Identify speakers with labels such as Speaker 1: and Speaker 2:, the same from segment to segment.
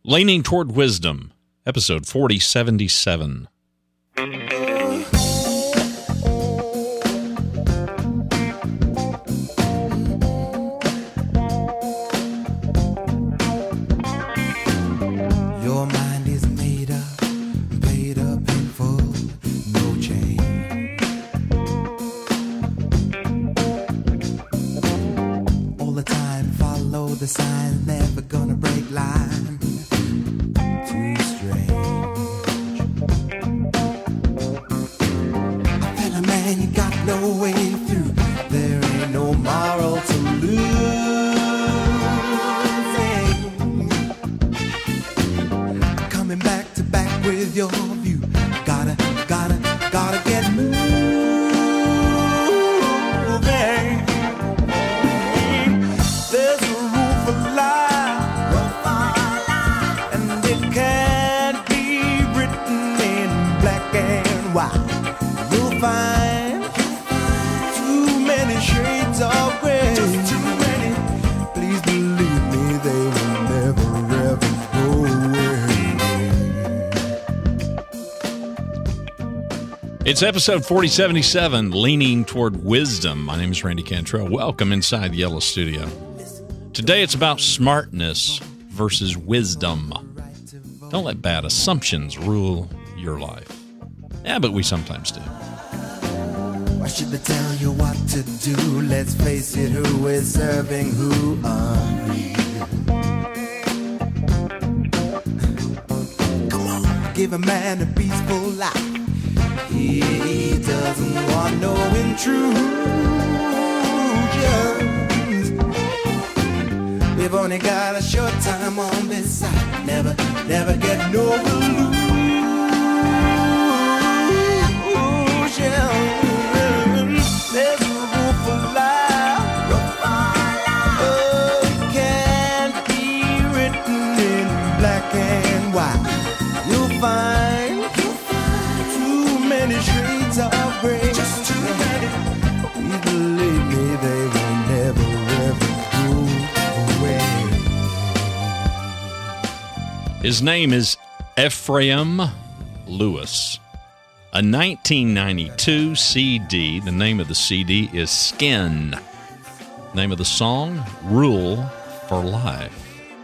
Speaker 1: Leaning Toward Wisdom, episode 4077.
Speaker 2: Your mind is made up in full, no change. All the time, follow the signs, never gonna break line. Too strange. I feel a man, you got no way through. There ain't no moral to lose. Coming back to back with your view. Gotta get moving. There's a rule for life, and it can't be written in black and white. You'll find too many shades of gray. Just too many. Please believe me, they will never ever go away.
Speaker 1: It's episode 4077, Leaning Toward Wisdom. My name is Randy Cantrell. Welcome inside the Yellow Studio. Today it's about smartness versus wisdom. Don't let bad assumptions rule your life. Yeah, but we sometimes do.
Speaker 2: Why should they tell you what to do? Let's face it, who is serving who are we? Come on, give a man a peaceful life. He doesn't want no intrusions. We've only got a short time on this side. Never get no illusions. There's a rule for life. Oh, it can't be written in black and white. You'll find too many shades of gray. Just too many. Please believe me, they will never ever go away.
Speaker 1: His name is Ephraim Lewis. A 1992 CD. The name of the CD is Skin. Name of the song, Rule for Life.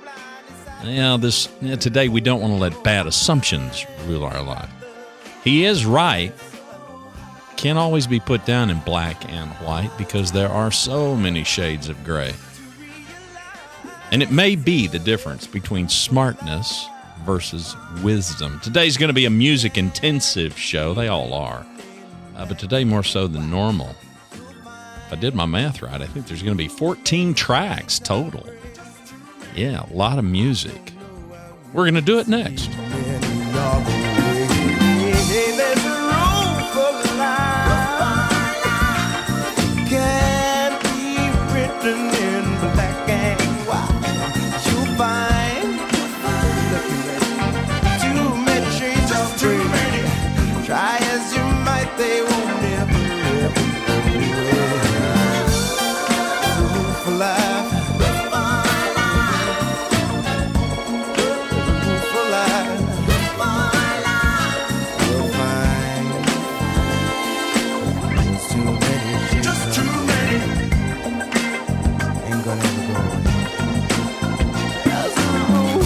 Speaker 1: Today we don't want to let bad assumptions rule our life. He is right. Can't always be put down in black and white because there are so many shades of gray. And it may be the difference between smartness versus wisdom. Today's going to be a music-intensive show. They all are. But today more so than normal. If I did my math right, I think there's going to be 14 tracks total. Yeah, a lot of music. We're going to do it next.
Speaker 2: There's a rule for life. Can't be written in black and white. You'll find too many shades of gray. Try as you might, they won't never ever go. Rule for life. Rule for life. You'll find there's too many shades. Just too many. Ain't gonna ever go away. There's a rule.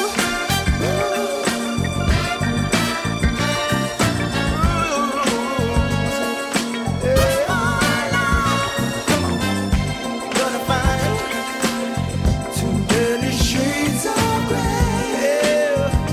Speaker 2: Gonna find too many shades of gray.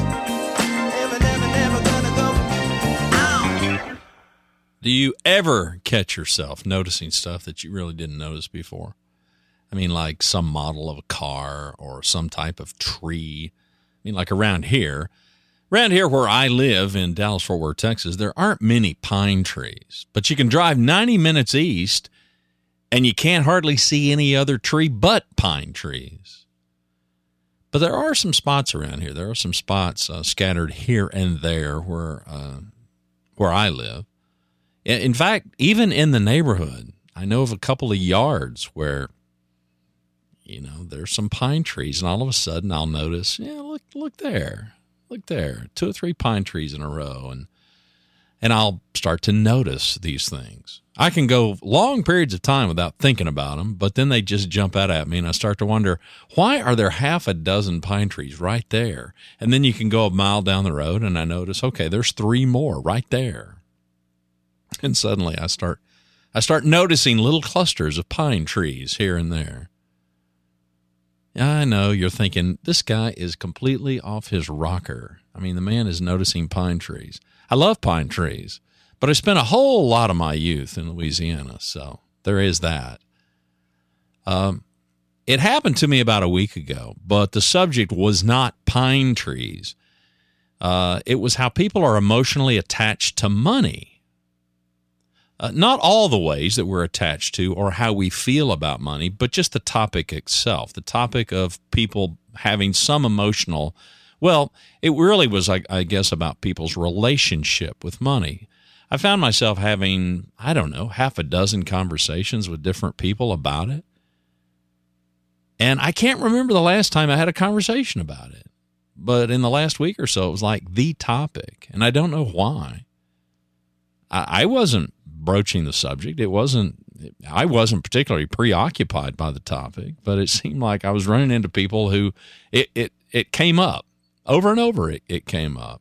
Speaker 2: Never gonna go. Ow.
Speaker 1: Do you ever catch yourself noticing stuff that you really didn't notice before? I mean, like some model of a car or some type of tree. I mean, like around here where I live in Dallas-Fort Worth, Texas, there aren't many pine trees. But you can drive 90 minutes east and you can't hardly see any other tree but pine trees. But there are some spots around here. There are some spots scattered here and there where I live. In fact, even in the neighborhood, I know of a couple of yards where there's some pine trees, and all of a sudden I'll notice, look there, 2 or 3 pine trees in a row, and I'll start to notice these things. I can go long periods of time without thinking about them, but then they just jump out at me, and I start to wonder, why are there half a dozen pine trees right there? And then you can go a mile down the road, and I notice, okay, there's 3 more right there. And suddenly I start noticing little clusters of pine trees here and there. I know you're thinking, this guy is completely off his rocker. I mean, the man is noticing pine trees. I love pine trees, but I spent a whole lot of my youth in Louisiana, so there is that. It happened to me about a week ago, but the subject was not pine trees. It was how people are emotionally attached to money. Not all the ways that we're attached to or how we feel about money, but just the topic itself, the topic of people having some emotional, well, it really was, I guess, about people's relationship with money. I found myself having, half a dozen conversations with different people about it. And I can't remember the last time I had a conversation about it. But in the last week or so, it was like the topic. And I don't know why. I wasn't broaching the subject. I wasn't particularly preoccupied by the topic, but it seemed like I was running into people who it came up over and over. It came up.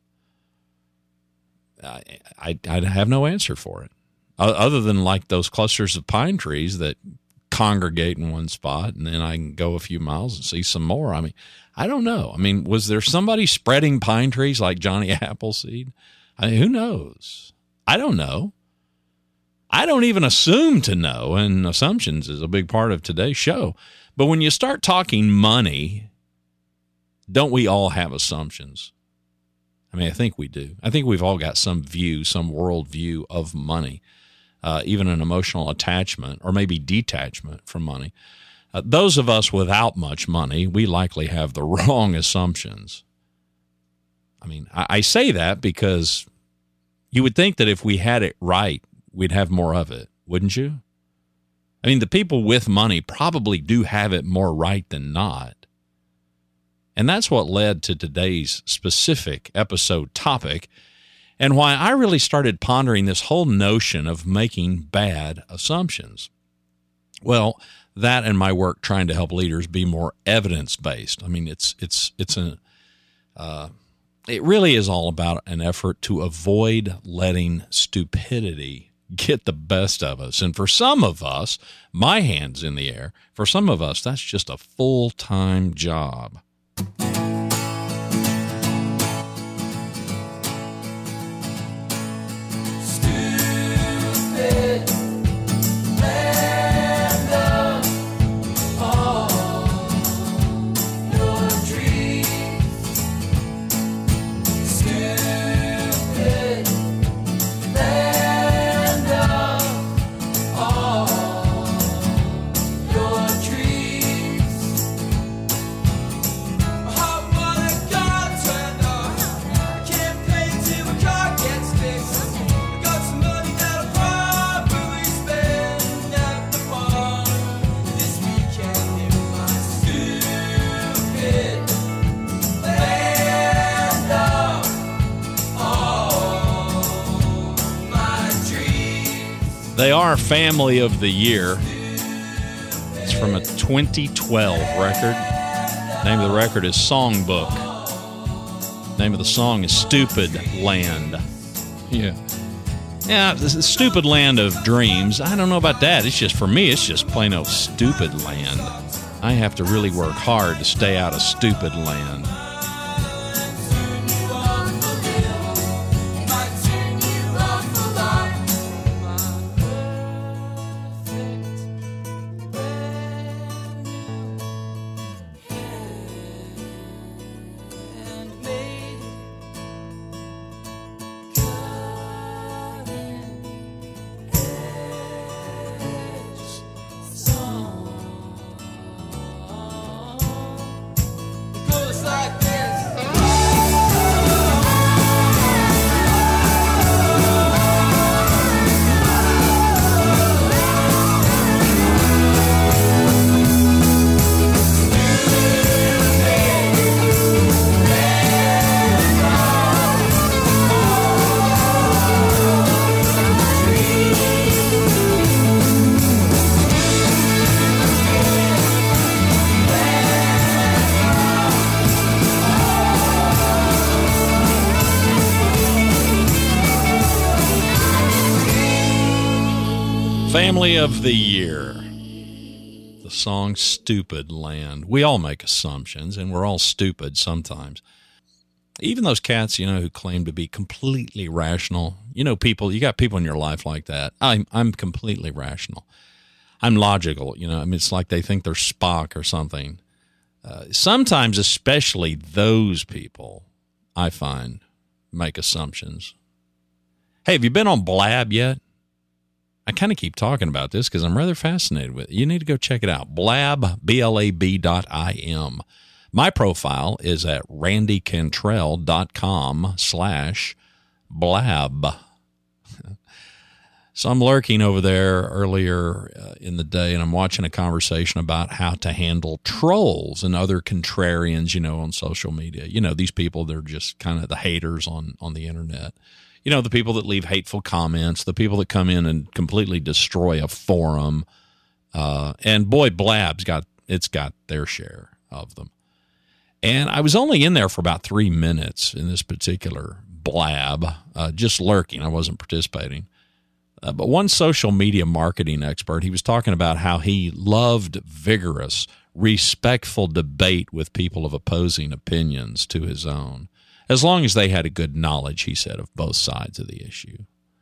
Speaker 1: I have no answer for it other than like those clusters of pine trees that congregate in one spot, and then I can go a few miles and see some more. I mean, I don't know. I mean, was there somebody spreading pine trees like Johnny Appleseed? I mean, who knows? I don't know. I don't even assume to know, and assumptions is a big part of today's show. But when you start talking money, don't we all have assumptions? I mean, I think we do. I think we've all got some view, some worldview of money, even an emotional attachment or maybe detachment from money. Those of us without much money, we likely have the wrong assumptions. I mean, I say that because you would think that if we had it right, we'd have more of it, wouldn't you? I mean, the people with money probably do have it more right than not. And that's what led to today's specific episode topic and why I really started pondering this whole notion of making bad assumptions. Well, that and my work trying to help leaders be more evidence-based. I mean, it really is all about an effort to avoid letting stupidity get the best of us. And for some of us, my hand's in the air, for some of us, that's just a full-time job. They are Family of the Year. It's from a 2012 record. Name of the record is Songbook. Name of the song is Stupid Land. Yeah, this is Stupid Land of Dreams. I don't know about that. It's just, for me, it's just plain old stupid land. I have to really work hard to stay out of stupid land.
Speaker 2: Like
Speaker 1: Family of the Year. The song Stupid Land. We all make assumptions, and we're all stupid sometimes. Even those cats, who claim to be completely rational. You got people in your life like that. I'm completely rational. I'm logical. It's like they think they're Spock or something. Sometimes, especially those people, I find, make assumptions. Hey, have you been on Blab yet? I kind of keep talking about this because I'm rather fascinated with it. You need to go check it out. Blab, BLAB.im. My profile is at randycantrell.com/blab. So I'm lurking over there earlier in the day, and I'm watching a conversation about how to handle trolls and other contrarians, on social media. These people, they're just kind of the haters on the internet. The people that leave hateful comments, the people that come in and completely destroy a forum. And boy, Blab's got their share of them. And I was only in there for about 3 minutes in this particular Blab, just lurking. I wasn't participating. But one social media marketing expert, he was talking about how he loved vigorous, respectful debate with people of opposing opinions to his own. As long as they had a good knowledge, he said, of both sides of the issue.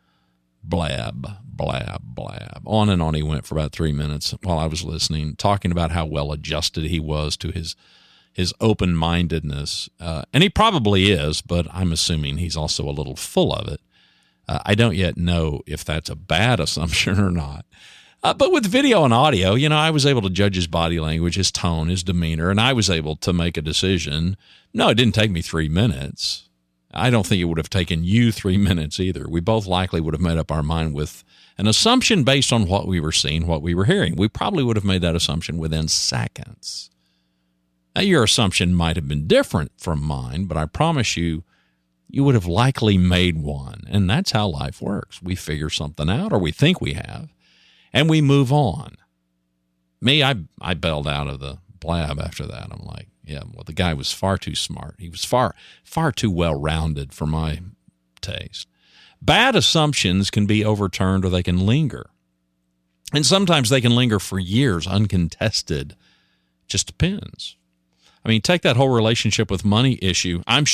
Speaker 1: Blab, blab, blab. On and on he went for about 3 minutes while I was listening, talking about how well adjusted he was to his open-mindedness. And he probably is, but I'm assuming he's also a little full of it. I don't yet know if that's a bad assumption or not. But with video and audio, I was able to judge his body language, his tone, his demeanor, and I was able to make a decision. No, it didn't take me 3 minutes. I don't think it would have taken you 3 minutes either. We both likely would have made up our mind with an assumption based on what we were seeing, what we were hearing. We probably would have made that assumption within seconds. Now, your assumption might have been different from mine, but I promise you, you would have likely made one. And that's how life works. We figure something out, or we think we have, and we move on. Me, I bailed out of the Blab after that. I'm like, yeah, well, the guy was far too smart. He was far too well-rounded for my taste. Bad assumptions can be overturned or they can linger. And sometimes they can linger for years uncontested. Just depends. I mean, take that whole relationship with money issue. I'm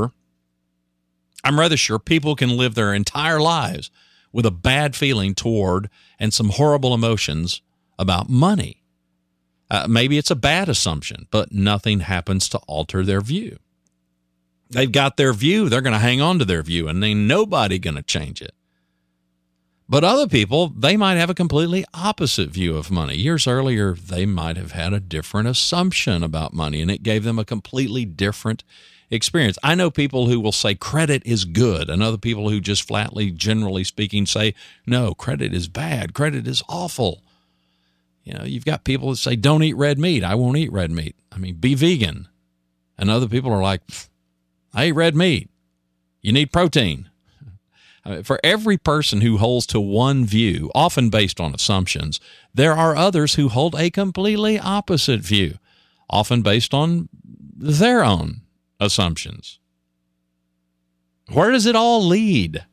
Speaker 1: rather sure people can live their entire lives with a bad feeling toward and some horrible emotions about money. Maybe it's a bad assumption, but nothing happens to alter their view. They've got their view. They're going to hang on to their view, and ain't nobody going to change it. But other people, they might have a completely opposite view of money. Years earlier, they might have had a different assumption about money, and it gave them a completely different experience. I know people who will say credit is good, and other people who just flatly, generally speaking, say, no, credit is bad. Credit is awful. You've got people that say, don't eat red meat. I won't eat red meat. I mean, be vegan. And other people are like, I eat red meat. You need protein. I mean, for every person who holds to one view, often based on assumptions, there are others who hold a completely opposite view, often based on their own assumptions. Where does it all lead?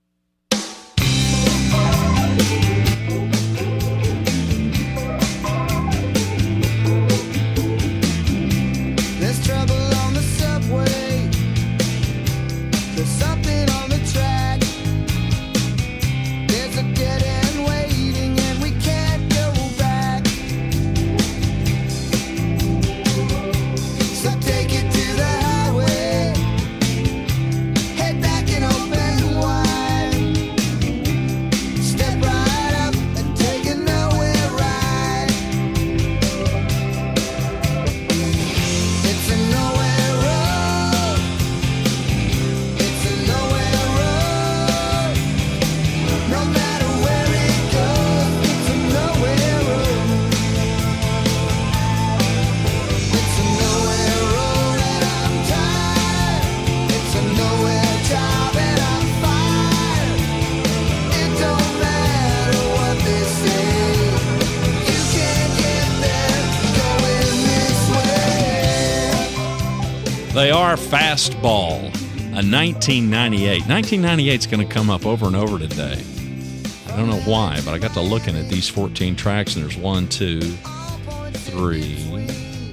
Speaker 1: They are Fastball, a 1998. 1998 is going to come up over and over today. I don't know why, but I got to looking at these 14 tracks, and there's 1, 2, 3.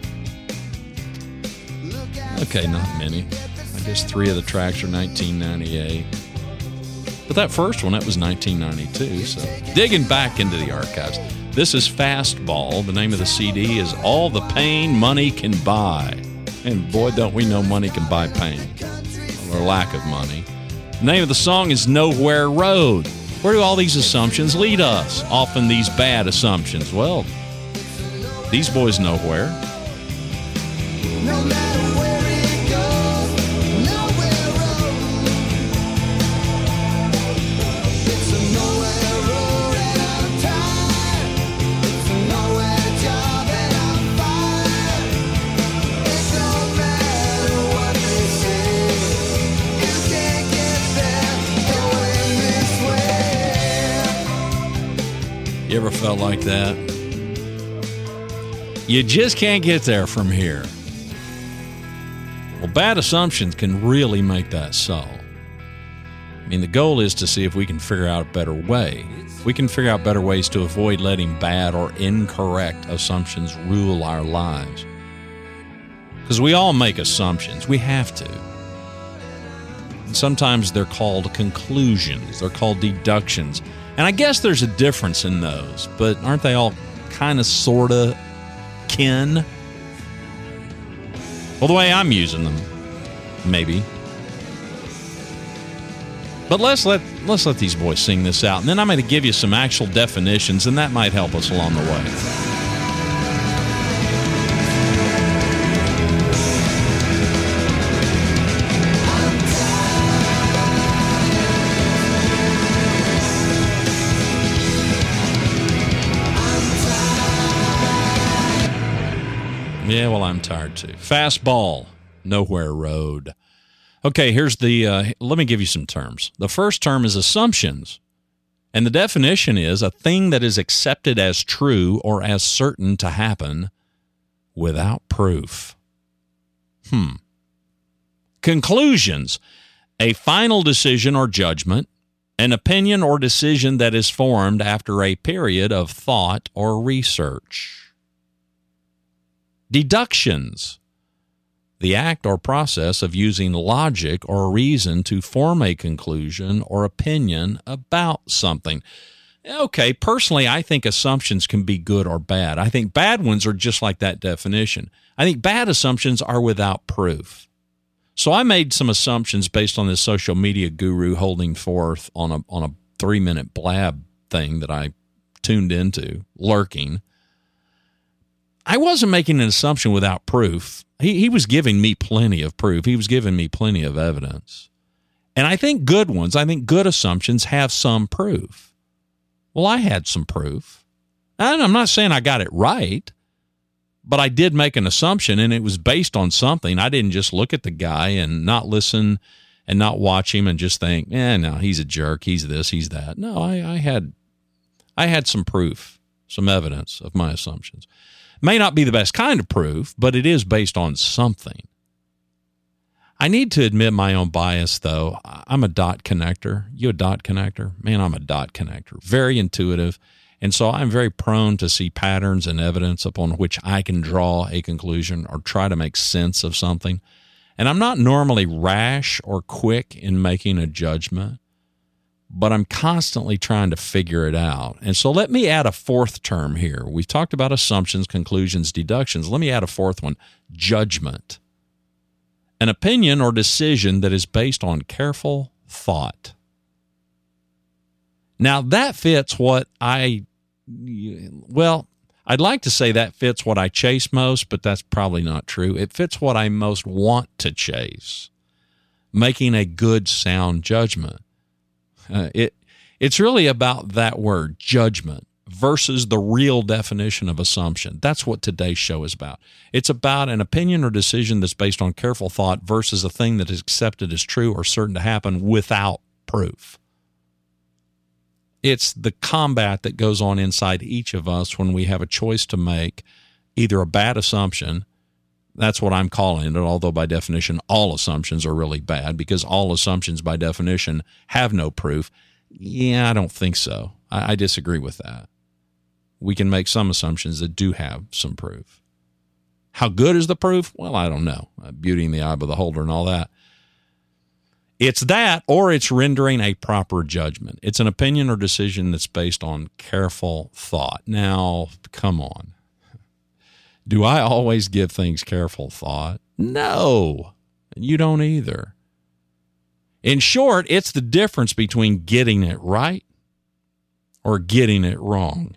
Speaker 1: Okay, not many. I guess 3 of the tracks are 1998. But that first one, that was 1992. So digging back into the archives. This is Fastball. The name of the CD is All the Pain Money Can Buy. And boy, don't we know money can buy pain. Or lack of money. The name of the song is Nowhere Road. Where do all these assumptions lead us? Often these bad assumptions. Well, these boys know where.
Speaker 2: No matter where it goes, nowhere road. It's a nowhere road and I'm tired. It's a nowhere job and I'm fired. It don't matter what they say. You can't get there going this way.
Speaker 1: You ever felt like that? You just can't get there from here. Well, bad assumptions can really make that so. I mean, the goal is to see if we can figure out a better way. We can figure out better ways to avoid letting bad or incorrect assumptions rule our lives. Because we all make assumptions. We have to. And sometimes they're called conclusions. They're called deductions. And I guess there's a difference in those, but aren't they all kind of, sort of, kin? Well, the way I'm using them, maybe. But let's let these boys sing this out, and then I'm going to give you some actual definitions, and that might help us along the way. Yeah, well, I'm tired too. Fastball, Nowhere Road. Okay, here's the, let me give you some terms. The first term is assumptions. And the definition is a thing that is accepted as true or as certain to happen without proof. Conclusions, a final decision or judgment, an opinion or decision that is formed after a period of thought or research. Deductions, the act or process of using logic or reason to form a conclusion or opinion about something. Okay, personally, I think assumptions can be good or bad. I think bad ones are just like that definition. I think bad assumptions are without proof. So I made some assumptions based on this social media guru holding forth on a 3-minute blab thing that I tuned into, lurking. I wasn't making an assumption without proof. He was giving me plenty of proof. He was giving me plenty of evidence. And I think good ones, I think good assumptions have some proof. Well, I had some proof. And I'm not saying I got it right, but I did make an assumption, and it was based on something. I didn't just look at the guy and not listen and not watch him and just think, no, he's a jerk, he's this, he's that. No, I had some proof, some evidence of my assumptions. May not be the best kind of proof, but it is based on something. I need to admit my own bias, though. I'm a dot connector. You a dot connector? Man, I'm a dot connector. Very intuitive. And so I'm very prone to see patterns and evidence upon which I can draw a conclusion or try to make sense of something. And I'm not normally rash or quick in making a judgment, but I'm constantly trying to figure it out. And so let me add a fourth term here. We've talked about assumptions, conclusions, deductions. Let me add a fourth one, judgment. An opinion or decision that is based on careful thought. Now, that fits what I'd like to say that fits what I chase most, but that's probably not true. It fits what I most want to chase, making a good, sound judgment. It's really about that word, judgment, versus the real definition of assumption. That's what today's show is about. It's about an opinion or decision that's based on careful thought versus a thing that is accepted as true or certain to happen without proof. It's the combat that goes on inside each of us when we have a choice to make, either a bad assumption. That's what I'm calling it, although by definition, all assumptions are really bad because all assumptions by definition have no proof. Yeah, I don't think so. I disagree with that. We can make some assumptions that do have some proof. How good is the proof? Well, I don't know. Beauty in the eye of the beholder and all that. It's that, or it's rendering a proper judgment. It's an opinion or decision that's based on careful thought. Now, come on. Do I always give things careful thought? No, you don't either. In short, it's the difference between getting it right or getting it wrong.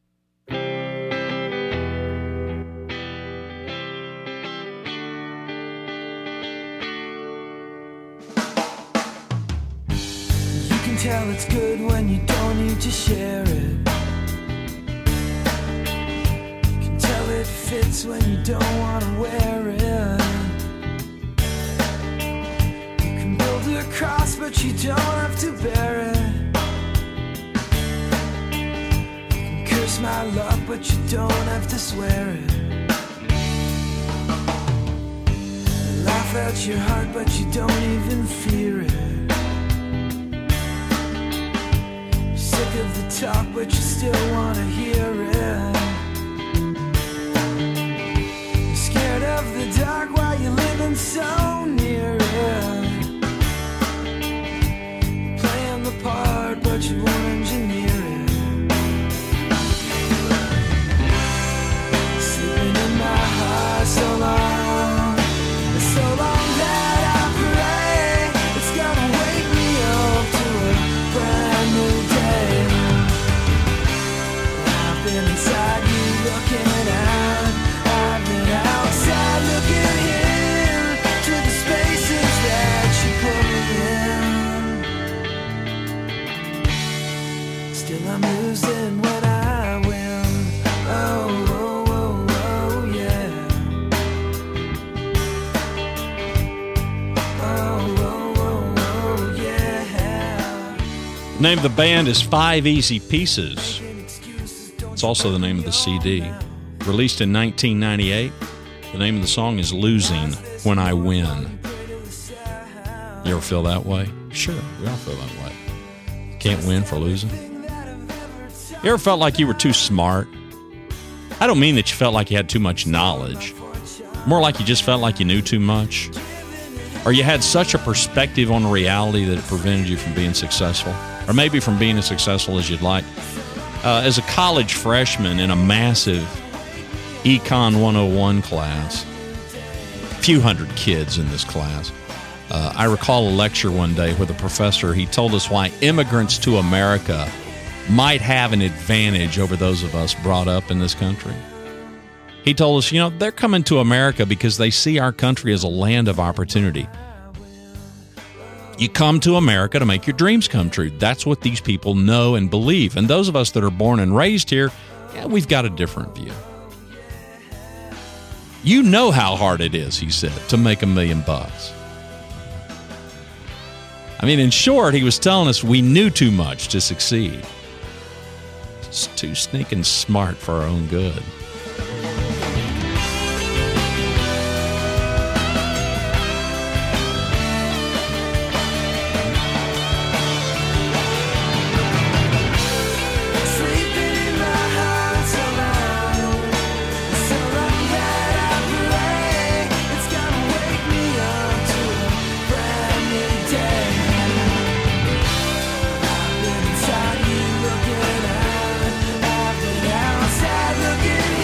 Speaker 2: Tell it's good when you don't need to share it. You can tell it fits when you don't want to wear it. You can build a cross but you don't have to bear it. You can curse my luck but you don't have to swear it. Laugh at your heart but you don't even fear it. Sick of the talk, but you still want to hear it. You're scared of the dark while you're living so near it. You're playing the part, but you won't engineer it. Sleeping in my heart so long that I pray it's gonna wake me up to a brand new day. Inside you looking out, I've been outside looking in to the spaces that you put me in. Still I'm losing when I win. Oh, oh, oh, oh, yeah. Oh, oh, oh, oh, yeah.
Speaker 1: The name of the band is Five Easy Pieces. It's also the name of the CD. Released in 1998, the name of the song is Losing When I Win. You ever feel that way? Sure, we all feel that way. Can't win for losing. You ever felt like you were too smart? I don't mean that you felt like you had too much knowledge. More like you just felt like you knew too much. Or you had such a perspective on reality that it prevented you from being successful. Or maybe from being as successful as you'd like. As a college freshman in a massive Econ 101 class, a few hundred kids in this class, I recall a lecture one day where the professor, he told us why immigrants to America might have an advantage over those of us brought up in this country. He told us, they're coming to America because they see our country as a land of opportunity. You come to America to make your dreams come true. That's what these people know and believe. And those of us that are born and raised here, we've got a different view. You know how hard it is, he said, to make $1 million. I mean, in short, he was telling us we knew too much to succeed. It's too sneaking smart for our own good.
Speaker 2: Inside you looking out, I've been outside looking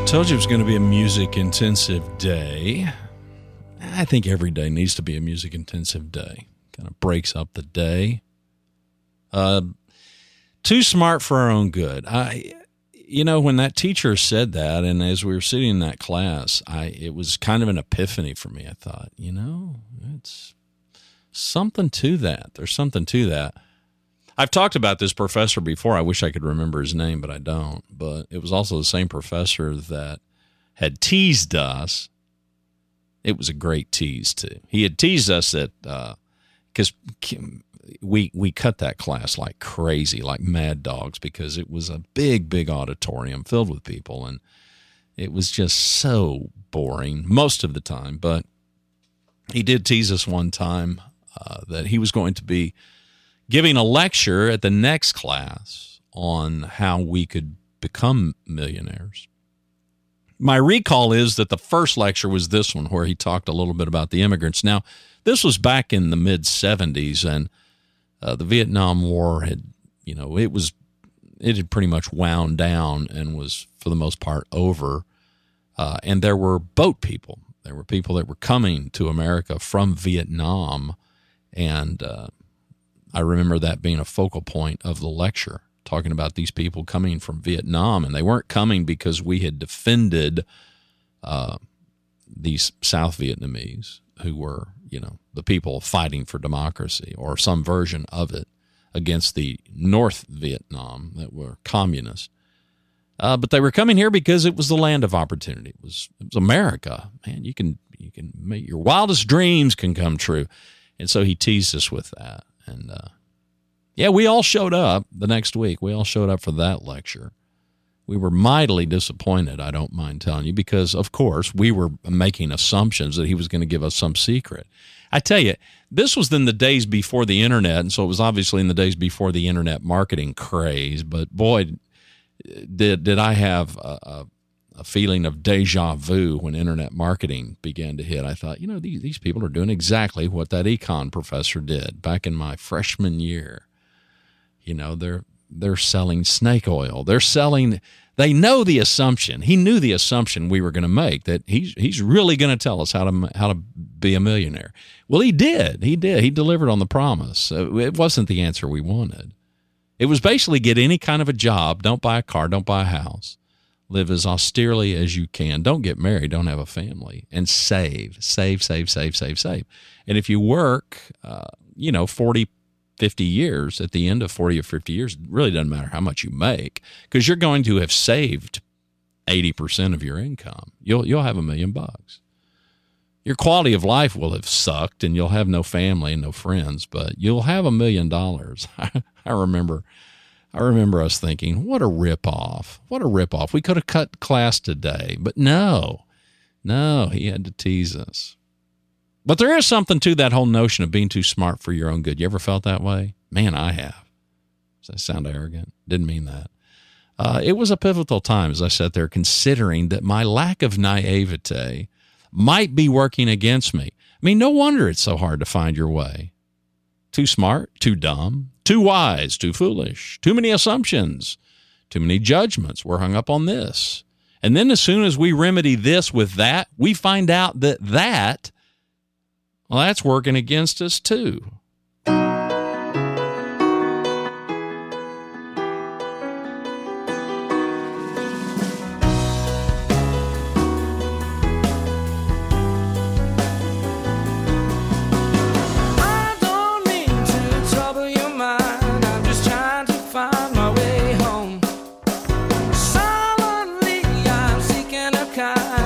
Speaker 1: told you it was going to be a music-intensive day. I think every day needs to be a music-intensive day. Kind of breaks up the day. Too smart for our own good. When that teacher said that, and as we were sitting in that class, it was kind of an epiphany for me. I thought, it's something to that. There's something to that. I've talked about this professor before. I wish I could remember his name, but I don't. But it was also the same professor that had teased us. It was a great tease, too. He had teased us that because we cut that class like crazy, like mad dogs, because it was a big, big auditorium filled with people, and it was just so boring most of the time. But he did tease us one time that he was going to be giving a lecture at the next class on how we could become millionaires. My recall is that the first lecture was this one, where he talked a little bit about the immigrants. Now, this was back in the mid-'70s, and the Vietnam War had, it had pretty much wound down and was, for the most part, over. And there were boat people. There were people that were coming to America from Vietnam, and I remember that being a focal point of the lecture, talking about these people coming from Vietnam, and they weren't coming because we had defended these South Vietnamese who were, the people fighting for democracy or some version of it against the North Vietnam that were communist. But they were coming here because it was the land of opportunity. It was America. Man, you can make your wildest dreams can come true. And so he teased us with that. And, we all showed up the next week. We all showed up for that lecture. We were mightily disappointed, I don't mind telling you, because, of course, we were making assumptions that he was going to give us some secret. I tell you, this was in the days before the Internet, and so it was obviously in the days before the Internet marketing craze. But, boy, did I have a feeling of deja vu when Internet marketing began to hit. I thought, these people are doing exactly what that econ professor did back in my freshman year. They're selling snake oil. They know the assumption. He knew the assumption we were going to make, that he's really going to tell us how to be a millionaire. Well, he did. He delivered on the promise. It wasn't the answer we wanted. It was basically get any kind of a job, don't buy a car, don't buy a house, live as austerely as you can, don't get married, don't have a family, and save. And if you work, 40, 50 years, at the end of 40 or 50 years, it really doesn't matter how much you make, because you're going to have saved 80% of your income. You'll have $1 million. Your quality of life will have sucked, and you'll have no family and no friends, but you'll have $1 million. I remember us thinking, what a ripoff. What a ripoff. We could have cut class today, but no, he had to tease us. But there is something to that whole notion of being too smart for your own good. You ever felt that way? Man, I have. Does that sound arrogant? Didn't mean that. It was a pivotal time as I sat there considering that my lack of naivete might be working against me. I mean, no wonder it's so hard to find your way. Too smart, too dumb, too wise, too foolish, too many assumptions, too many judgments. We're hung up on this. And then as soon as we remedy this with that, we find out that that's working against us too.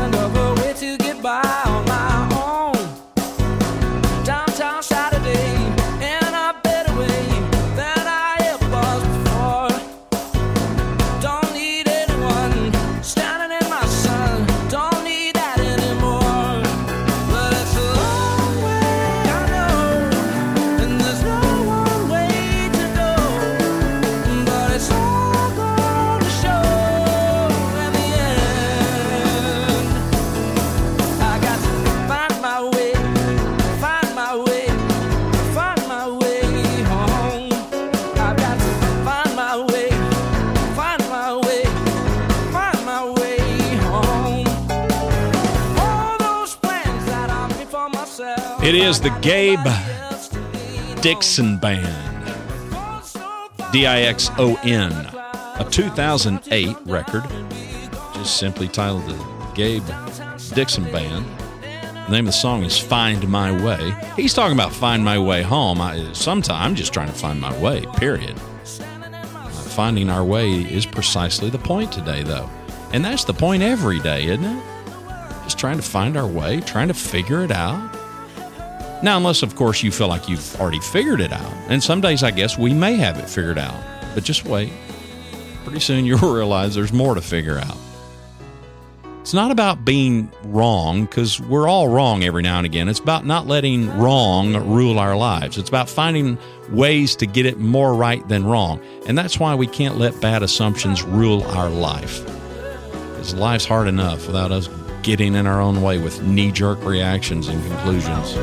Speaker 2: Downtown Saturday
Speaker 1: It is the Gabe Dixon Band, Dixon, a 2008 record, just simply titled the Gabe Dixon Band. The name of the song is Find My Way. He's talking about find my way home. Sometimes I'm just trying to find my way, period. Finding our way is precisely the point today, though. And that's the point every day, isn't it? Just trying to find our way, trying to figure it out. Now, unless, of course, you feel like you've already figured it out. And some days, I guess, we may have it figured out. But just wait. Pretty soon you'll realize there's more to figure out. It's not about being wrong, because we're all wrong every now and again. It's about not letting wrong rule our lives. It's about finding ways to get it more right than wrong. And that's why we can't let bad assumptions rule our life. Because life's hard enough without us getting in our own way with knee-jerk reactions and conclusions.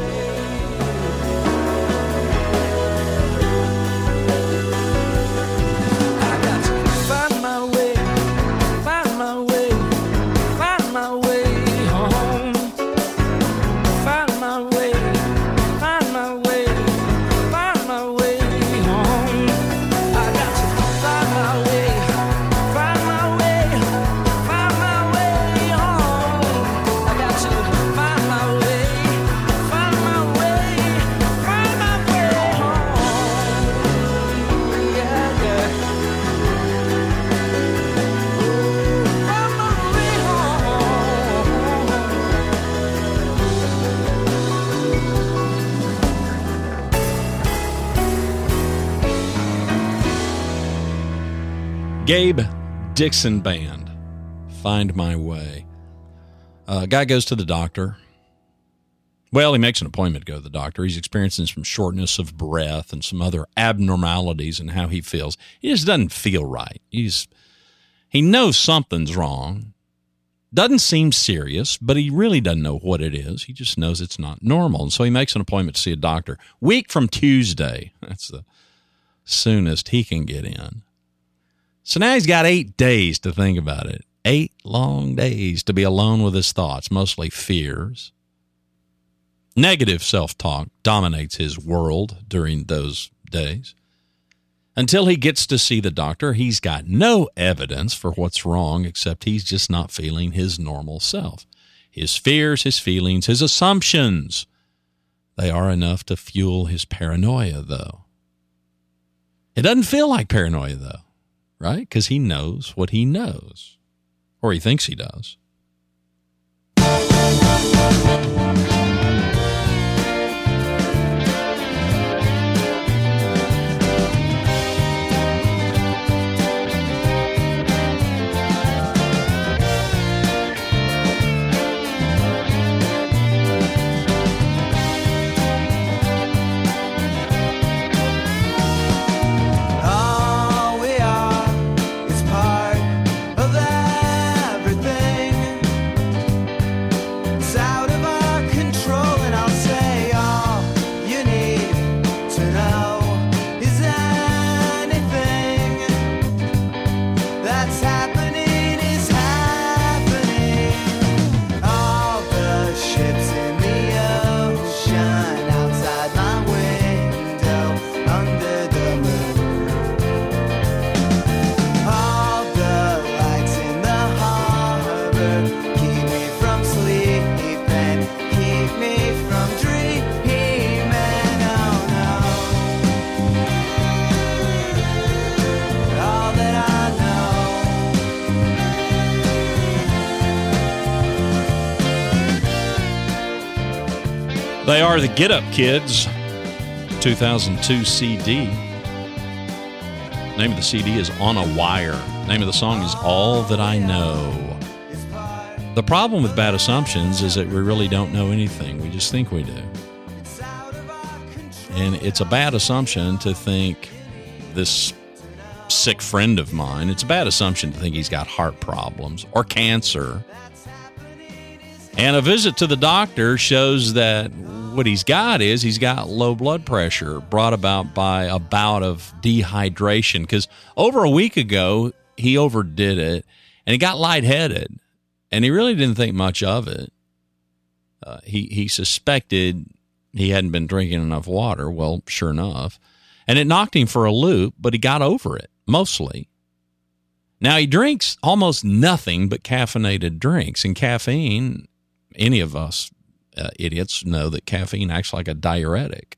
Speaker 1: Gabe Dixon Band, Find My Way. Guy goes to the doctor. Well, he makes an appointment to go to the doctor. He's experiencing some shortness of breath and some other abnormalities in how he feels. He just doesn't feel right. He knows something's wrong. Doesn't seem serious, but he really doesn't know what it is. He just knows it's not normal. And so he makes an appointment to see a doctor. Week from Tuesday. That's the soonest he can get in. So now he's got 8 days to think about it. 8 long days to be alone with his thoughts, mostly fears. Negative self-talk dominates his world during those days. Until he gets to see the doctor, he's got no evidence for what's wrong, except he's just not feeling his normal self. His fears, his feelings, his assumptions, they are enough to fuel his paranoia, though. It doesn't feel like paranoia, though. Right? Because he knows what he knows. Or he thinks he does. They are the Get Up Kids, 2002 CD. Name of the CD is On a Wire. Name of the song is All That I Know. The problem with bad assumptions is that we really don't know anything. We just think we do. And it's a bad assumption to think this sick friend of mine, it's a bad assumption to think he's got heart problems or cancer. And a visit to the doctor shows that what he's got is he's got low blood pressure brought about by a bout of dehydration. Because over a week ago, he overdid it and he got lightheaded. And he really didn't think much of it. He suspected he hadn't been drinking enough water. Well, sure enough. And it knocked him for a loop, but he got over it, mostly. Now, he drinks almost nothing but caffeinated drinks. And caffeine, any of us idiots know that caffeine acts like a diuretic.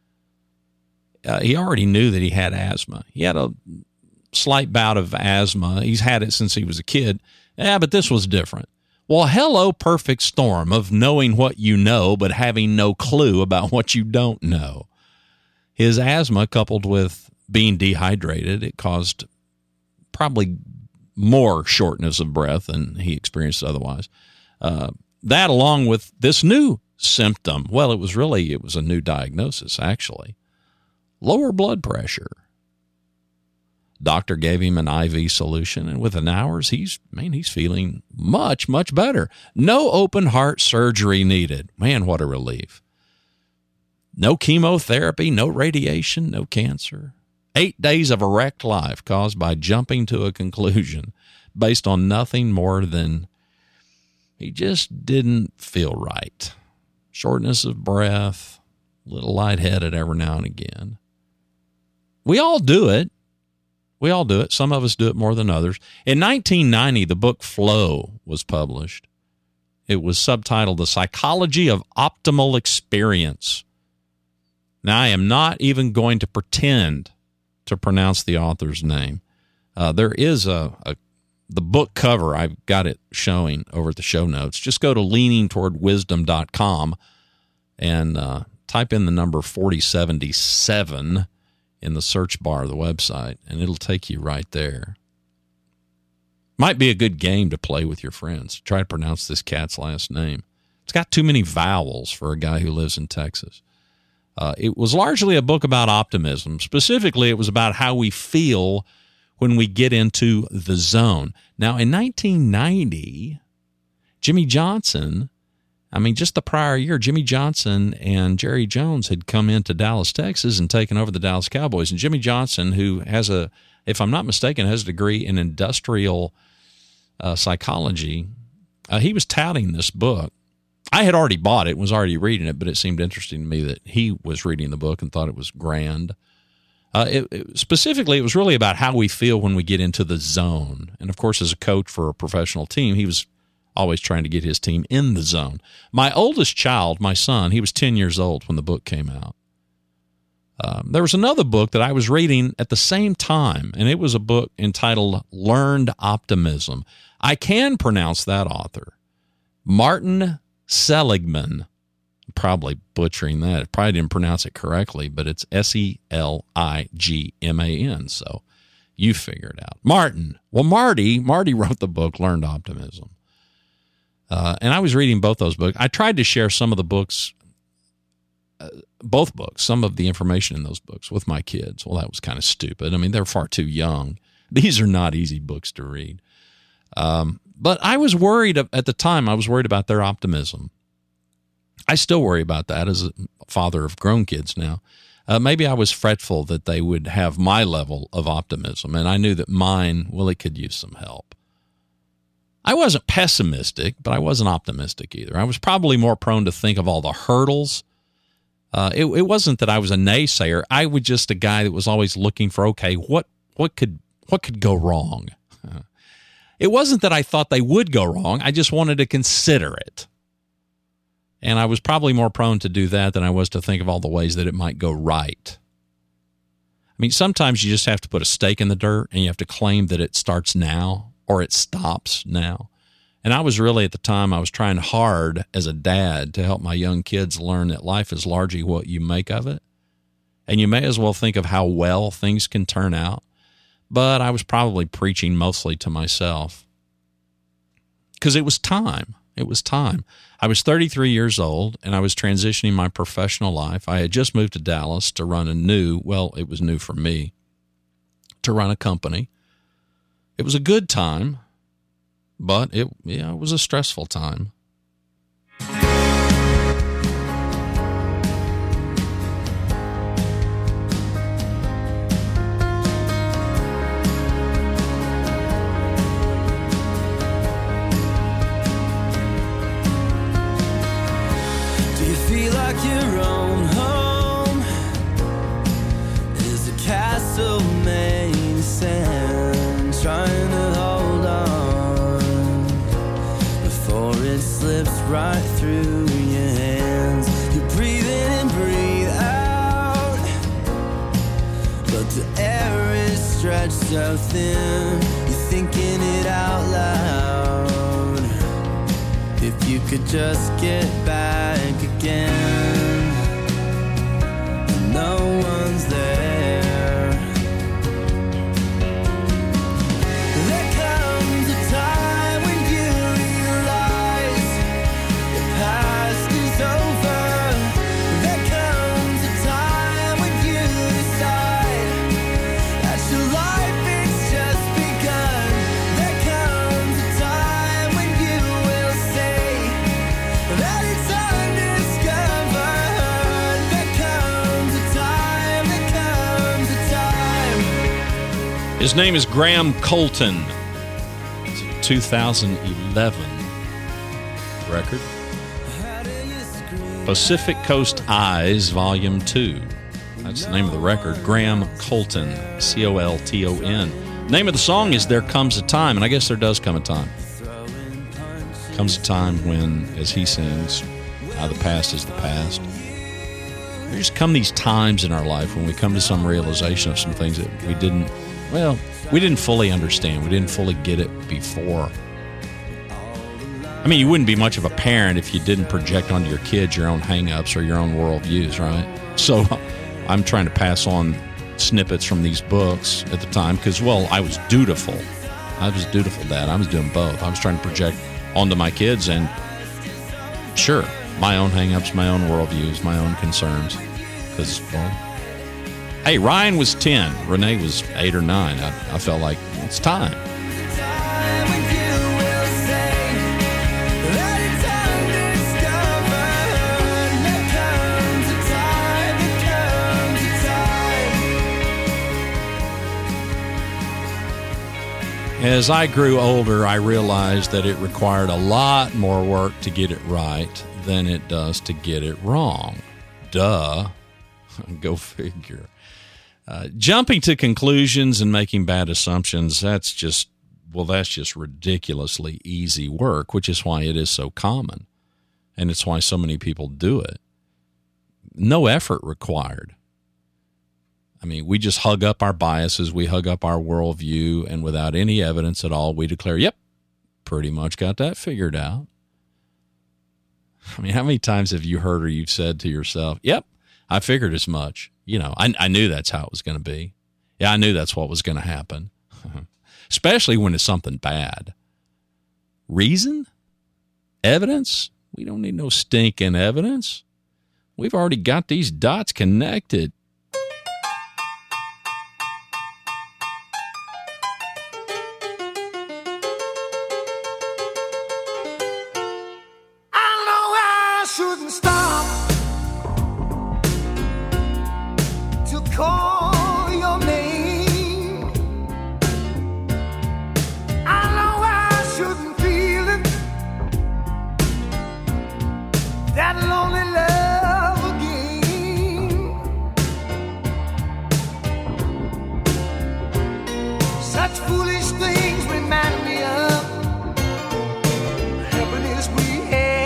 Speaker 1: He already knew that he had asthma. He had a slight bout of asthma. He's had it since he was a kid. Yeah, but this was different. Well, hello, perfect storm of knowing what you know, but having no clue about what you don't know. His asthma, coupled with being dehydrated, it caused probably more shortness of breath than he experienced otherwise. That, along with this new symptom, well, it was a new diagnosis, actually. Lower blood pressure. Doctor gave him an IV solution, and within hours, he's feeling much, much better. No open heart surgery needed. Man, what a relief. No chemotherapy, no radiation, no cancer. 8 days of a wrecked life caused by jumping to a conclusion based on nothing more than he just didn't feel right. Shortness of breath, a little lightheaded every now and again. We all do it. Some of us do it more than others. In 1990, the book Flow was published. It was subtitled The Psychology of Optimal Experience. Now, I am not even going to pretend to pronounce the author's name. There is the book cover. I've got it showing over at the show notes. Just go to leaningtowardwisdom.com and type in the number 4077 in the search bar of the website, and it'll take you right there. Might be a good game to play with your friends. Try to pronounce this cat's last name. It's got too many vowels for a guy who lives in Texas. It was largely a book about optimism. Specifically, it was about how we feel when we get into the zone. Now, in 1990, Jimmy Johnson, just the prior year, Jimmy Johnson and Jerry Jones had come into Dallas, Texas, and taken over the Dallas Cowboys. And Jimmy Johnson, who has if I'm not mistaken, has a degree in industrial psychology, he was touting this book. I had already bought it, was already reading it, but it seemed interesting to me that he was reading the book and thought it was grand. Specifically, it was really about how we feel when we get into the zone. And, of course, as a coach for a professional team, he was always trying to get his team in the zone. My oldest child, my son, he was 10 years old when the book came out. There was another book that I was reading at the same time, and it was a book entitled Learned Optimism. I can pronounce that author, Martin Seligman. I'm probably butchering that. I probably didn't pronounce it correctly, but it's Seligman. So you figure it out. Martin. Well, Marty wrote the book Learned Optimism. And I was reading both those books. I tried to share some of the books, both books, some of the information in those books with my kids. Well, that was kind of stupid. They're far too young. These are not easy books to read. But I was worried at the time. I was worried about their optimism. I still worry about that as a father of grown kids now. Maybe I was fretful that they would have my level of optimism, and I knew that mine, well, it could use some help. I wasn't pessimistic, but I wasn't optimistic either. I was probably more prone to think of all the hurdles. It wasn't that I was a naysayer. I was just a guy that was always looking for, okay, what could go wrong? It wasn't that I thought they would go wrong. I just wanted to consider it. And I was probably more prone to do that than I was to think of all the ways that it might go right. Sometimes you just have to put a stake in the dirt and you have to claim that it starts now or it stops now. And I was really, at the time, I was trying hard as a dad to help my young kids learn that life is largely what you make of it. And you may as well think of how well things can turn out. But I was probably preaching mostly to myself because it was time. It was time. I was 33 years old, and I was transitioning my professional life. I had just moved to Dallas to run it was new for me, to run a company. It was a good time, but it was a stressful time.
Speaker 2: Feel like you're on so many sands trying to hold on before it slips right through your hands. You breathe in and breathe out, but the air is stretched so thin. You're thinking it out loud. If you could just get back again, no one's there. There comes a time when you realize the past is over. There comes a time when you decide that your life is just begun. There comes a time when you will say that it's undiscovered. There comes a time, there comes a time.
Speaker 1: His name is Graham Colton. It's a 2011 record. Pacific Coast Eyes, Volume 2. That's the name of the record. Graham Colton, Colton. Name of the song is There Comes a Time, and I guess there does come a time. Comes a time when, as he sings, the past is the past. There just come these times in our life when we come to some realization of some things that we didn't fully understand. We didn't fully get it before. I mean, you wouldn't be much of a parent if you didn't project onto your kids your own hang-ups or your own worldviews, right? So I'm trying to pass on snippets from these books at the time because, well, I was dutiful. I was dutiful, Dad. I was doing both. I was trying to project onto my kids and, sure, my own hang-ups, my own worldviews, my own concerns. Because, well, hey, Ryan was 10. Renee was 8 or 9. I felt like it's time. As I grew older, I realized that it required a lot more work to get it right than it does to get it wrong. Duh. Go figure. Jumping to conclusions and making bad assumptions, that's just ridiculously easy work, which is why it is so common. And it's why so many people do it. No effort required. I mean, we just hug up our biases, we hug up our worldview, and without any evidence at all, we declare, yep, pretty much got that figured out. I mean, how many times have you heard or you've said to yourself, yep, I figured as much. You know, I knew that's how it was going to be. Yeah, I knew that's what was going to happen. Especially when it's something bad. Reason? Evidence? We don't need no stinking evidence. We've already got these dots connected.
Speaker 2: Shouldn't stop to call your name. I know I shouldn't feel it, that lonely love again. Such foolish things remind me of the happiness we had.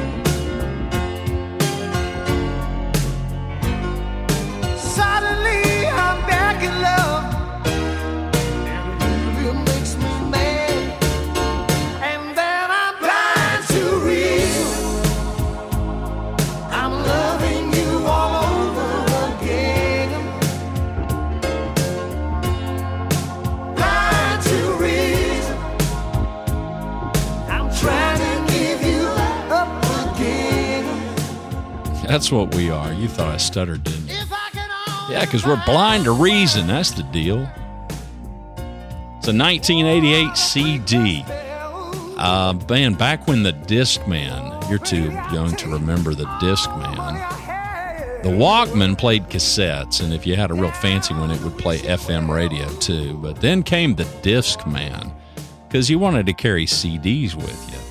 Speaker 1: That's what we are. You thought I stuttered, didn't you? Yeah, because we're blind to reason. That's the deal. It's a 1988 CD. Man, back when the Discman, you're too young to remember the Discman. The Walkman played cassettes, and if you had a real fancy one, it would play FM radio too. But then came the Discman, because you wanted to carry CDs with you.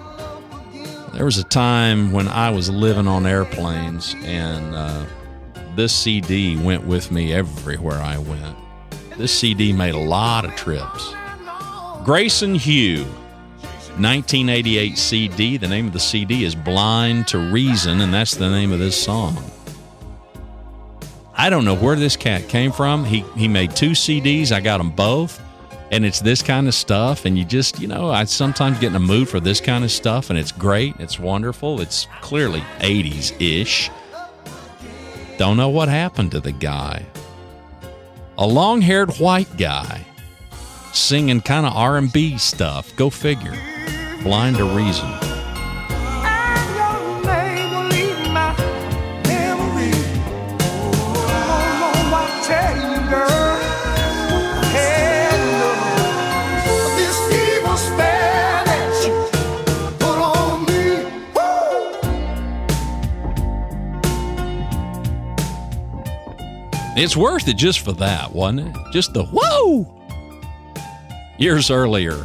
Speaker 1: There was a time when I was living on airplanes, and this CD went with me everywhere I went. This CD made a lot of trips. Grayson Hugh, 1988 CD. The name of the CD is Blind to Reason, and that's the name of this song. I don't know where this cat came from. He made 2 CDs. I got them both. And it's this kind of stuff, and you just, I sometimes get in a mood for this kind of stuff, and it's great, it's wonderful, it's clearly 80s-ish. Don't know what happened to the guy. A long-haired white guy singing kind of R&B stuff. Go figure. Blind to Reason. It's worth it just for that, wasn't it? Just the whoa! Years earlier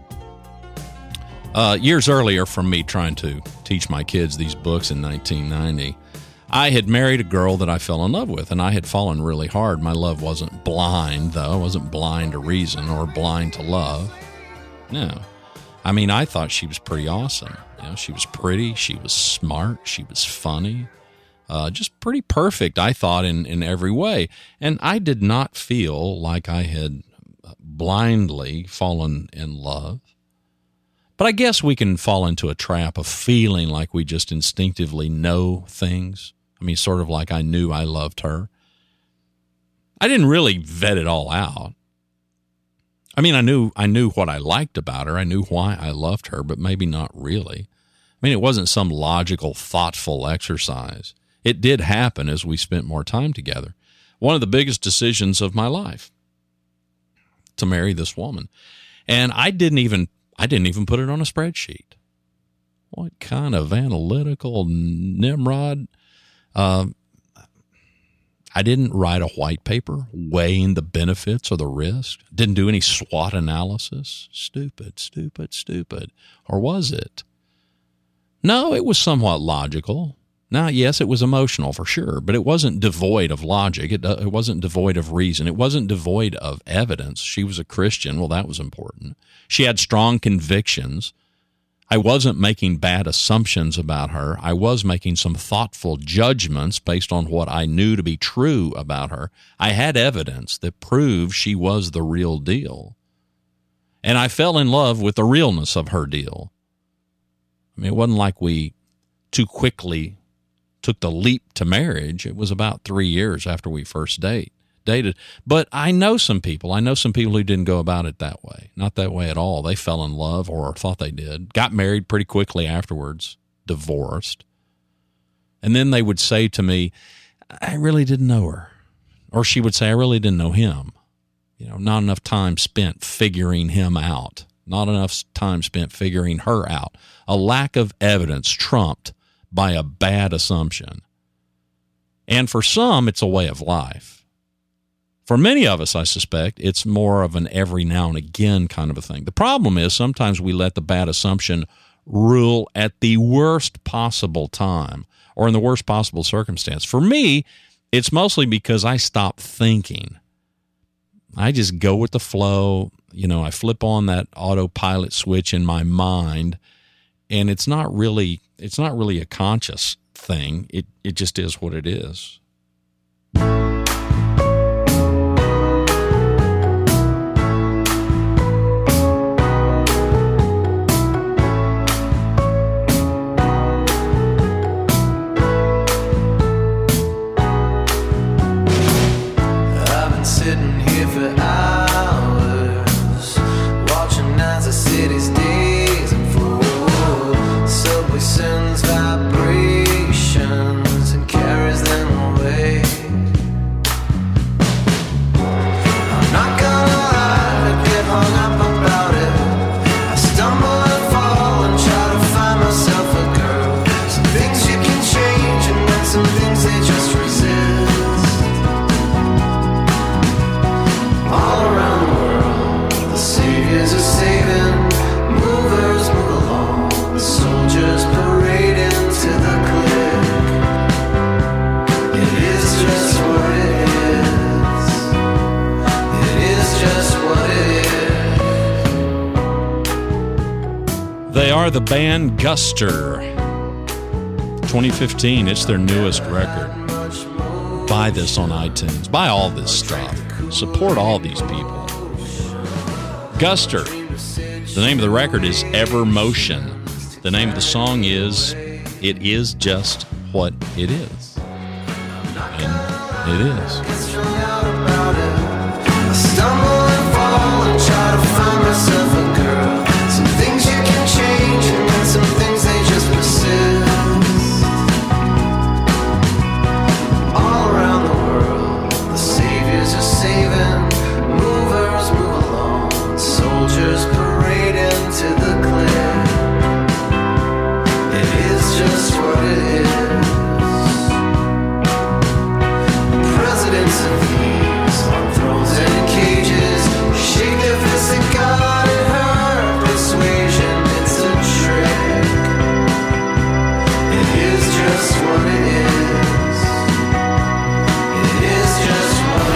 Speaker 1: from me trying to teach my kids these books in 1990, I had married a girl that I fell in love with, and I had fallen really hard. My love wasn't blind, though. I wasn't blind to reason or blind to love. No. I mean, I thought she was pretty awesome. She was pretty, she was smart, she was funny. Just pretty perfect, I thought, in every way. And I did not feel like I had blindly fallen in love. But I guess we can fall into a trap of feeling like we just instinctively know things. I mean, sort of like I knew I loved her. I didn't really vet it all out. I mean, I knew what I liked about her. I knew why I loved her, but maybe not really. I mean, it wasn't some logical, thoughtful exercise. It did happen as we spent more time together. One of the biggest decisions of my life, to marry this woman. And I didn't even put it on a spreadsheet. What kind of analytical Nimrod? I didn't write a white paper weighing the benefits or the risk. Didn't do any SWOT analysis. Stupid. Or was it? No, it was somewhat logical. Now, yes, it was emotional for sure, but it wasn't devoid of logic. It wasn't devoid of reason. It wasn't devoid of evidence. She was a Christian. Well, that was important. She had strong convictions. I wasn't making bad assumptions about her. I was making some thoughtful judgments based on what I knew to be true about her. I had evidence that proved she was the real deal. And I fell in love with the realness of her deal. I mean, it wasn't like we too quickly took the leap to marriage. It was about 3 years after we first dated. But I know some people who didn't go about it that way. Not that way at all. They fell in love or thought they did, got married pretty quickly afterwards, divorced. And then they would say to me, I really didn't know her. Or she would say, I really didn't know him. Not enough time spent figuring him out. Not enough time spent figuring her out. A lack of evidence trumped by a bad assumption. And for some, it's a way of life. For many of us, I suspect, it's more of an every now and again kind of a thing. The problem is sometimes we let the bad assumption rule at the worst possible time or in the worst possible circumstance. For me, it's mostly because I stop thinking. I just go with the flow. I flip on that autopilot switch in my mind, and it's not really a conscious thing. It just is what it is.
Speaker 2: I've been sitting here for hours, watching as the city's days unfold. Subway sends vibrations and carries them away. I'm not gonna lie, I get hung up about it. I stumble and fall and try to find myself a girl. Some things you can change and then some things they just resist. All
Speaker 1: are the band Guster. 2015, it's their newest record. Buy this on iTunes. Buy all this stuff. Support all these people. Guster. The name of the record is Ever Motion. The name of the song is It Is Just What It Is. And it is.
Speaker 3: I stumble and fall and try to find myself a girl. Some things you can change and then some things they just persist. All around the world, the saviors are saving, movers move along, soldiers parade into the clear. It is just what it is. Presidents of these on thrones and in cages shake their fists at God and her persuasion. It's a trick. It is just what it is. It is just what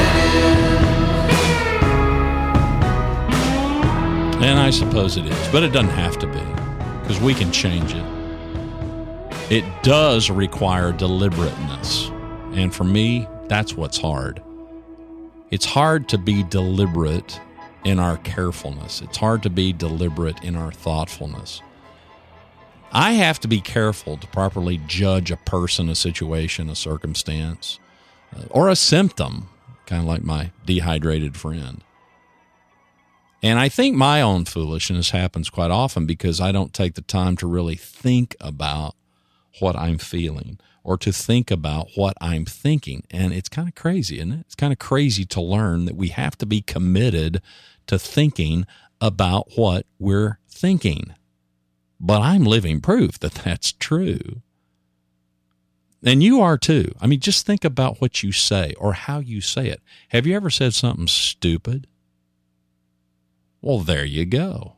Speaker 3: it is.
Speaker 1: And I suppose it is, but it doesn't have to be, because we can change it. It does require deliberateness. And for me, that's what's hard. It's hard to be deliberate in our carefulness. It's hard to be deliberate in our thoughtfulness. I have to be careful to properly judge a person, a situation, a circumstance, or a symptom, kind of like my dehydrated friend. And I think my own foolishness happens quite often because I don't take the time to really think about what I'm feeling or to think about what I'm thinking. And it's kind of crazy, isn't it? It's kind of crazy to learn that we have to be committed to thinking about what we're thinking. But I'm living proof that that's true. And you are too. I mean, just think about what you say or how you say it. Have you ever said something stupid? Well, there you go.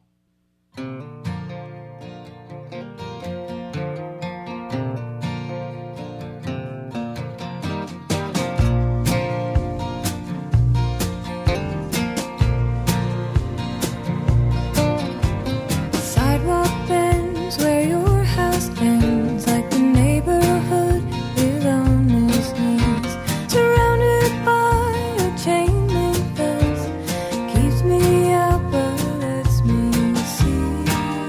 Speaker 4: Sidewalk bends where your house ends, like the neighborhood with almost knees. Surrounded by a chain link fence, keeps me out but lets me see.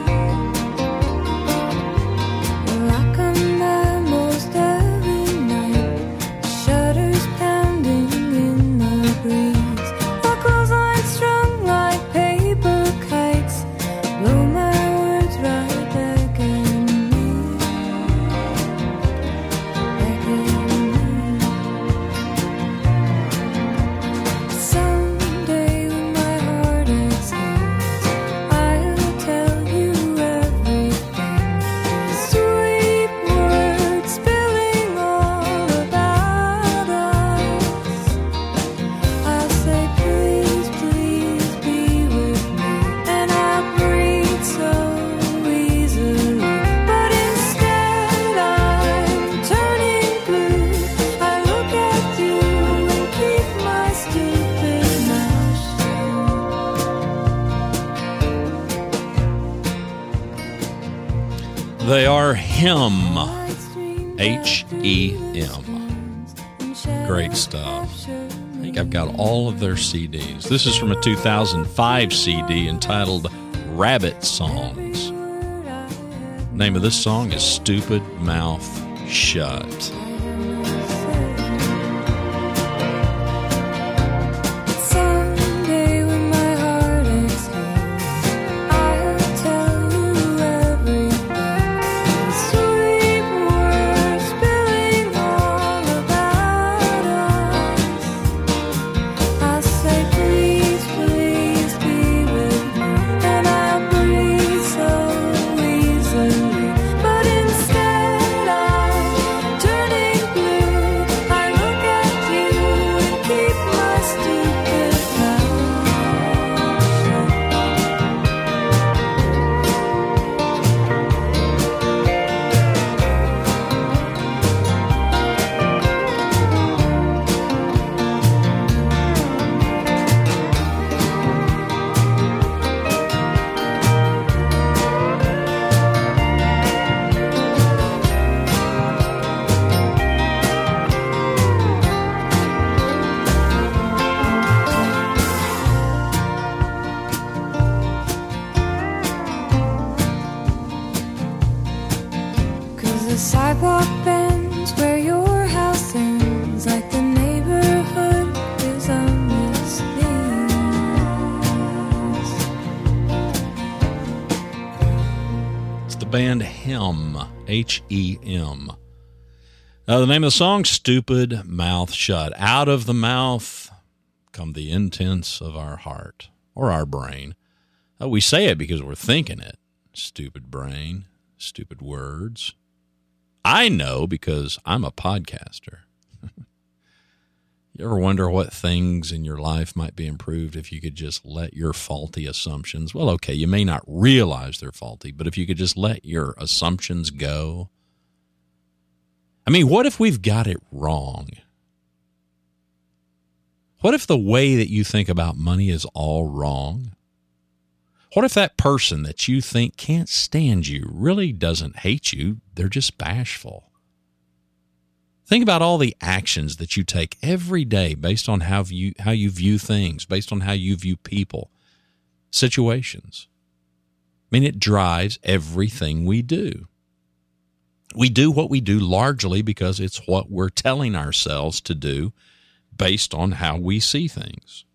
Speaker 4: Well, I come by most every night, shutters pounding in the breeze. My clothesline strung like paper kites, blow my words right back at me. Someday when my heart exhales, I'll tell you everything. Sweet words spilling all about us. I'll say please, please be with me, and I'll breathe so easily. But instead I'm turning blue. I look at you and keep my stupid mouth shut.
Speaker 1: They are Him. H-E-M. Great stuff. I think I've got all of their CDs. This is from a 2005 CD entitled Rabbit Songs. Name of this song is Stupid Mouth Shut.
Speaker 4: Someday when my heart exhales, I'll tell you everything. Sweet words spilling all about us. I'll say please, please be with me, and I'll breathe so easily. But instead I'm turning
Speaker 1: band Hem, H-E-M. The name of the song, Stupid Mouth Shut. Out of the mouth come the intents of our heart or our brain. We say it because we're thinking it. Stupid brain, stupid words. I know because I'm a podcaster. You ever wonder what things in your life might be improved if you could just let your faulty assumptions, well, okay, you may not realize they're faulty, but if you could just let your assumptions go. I mean, what if we've got it wrong? What if the way that you think about money is all wrong? What if that person that you think can't stand you really doesn't hate you? They're just bashful. Think about all the actions that you take every day based on how you view things, based on how you view people, situations. I mean, it drives everything we do. We do what we do largely because it's what we're telling ourselves to do based on how we see things.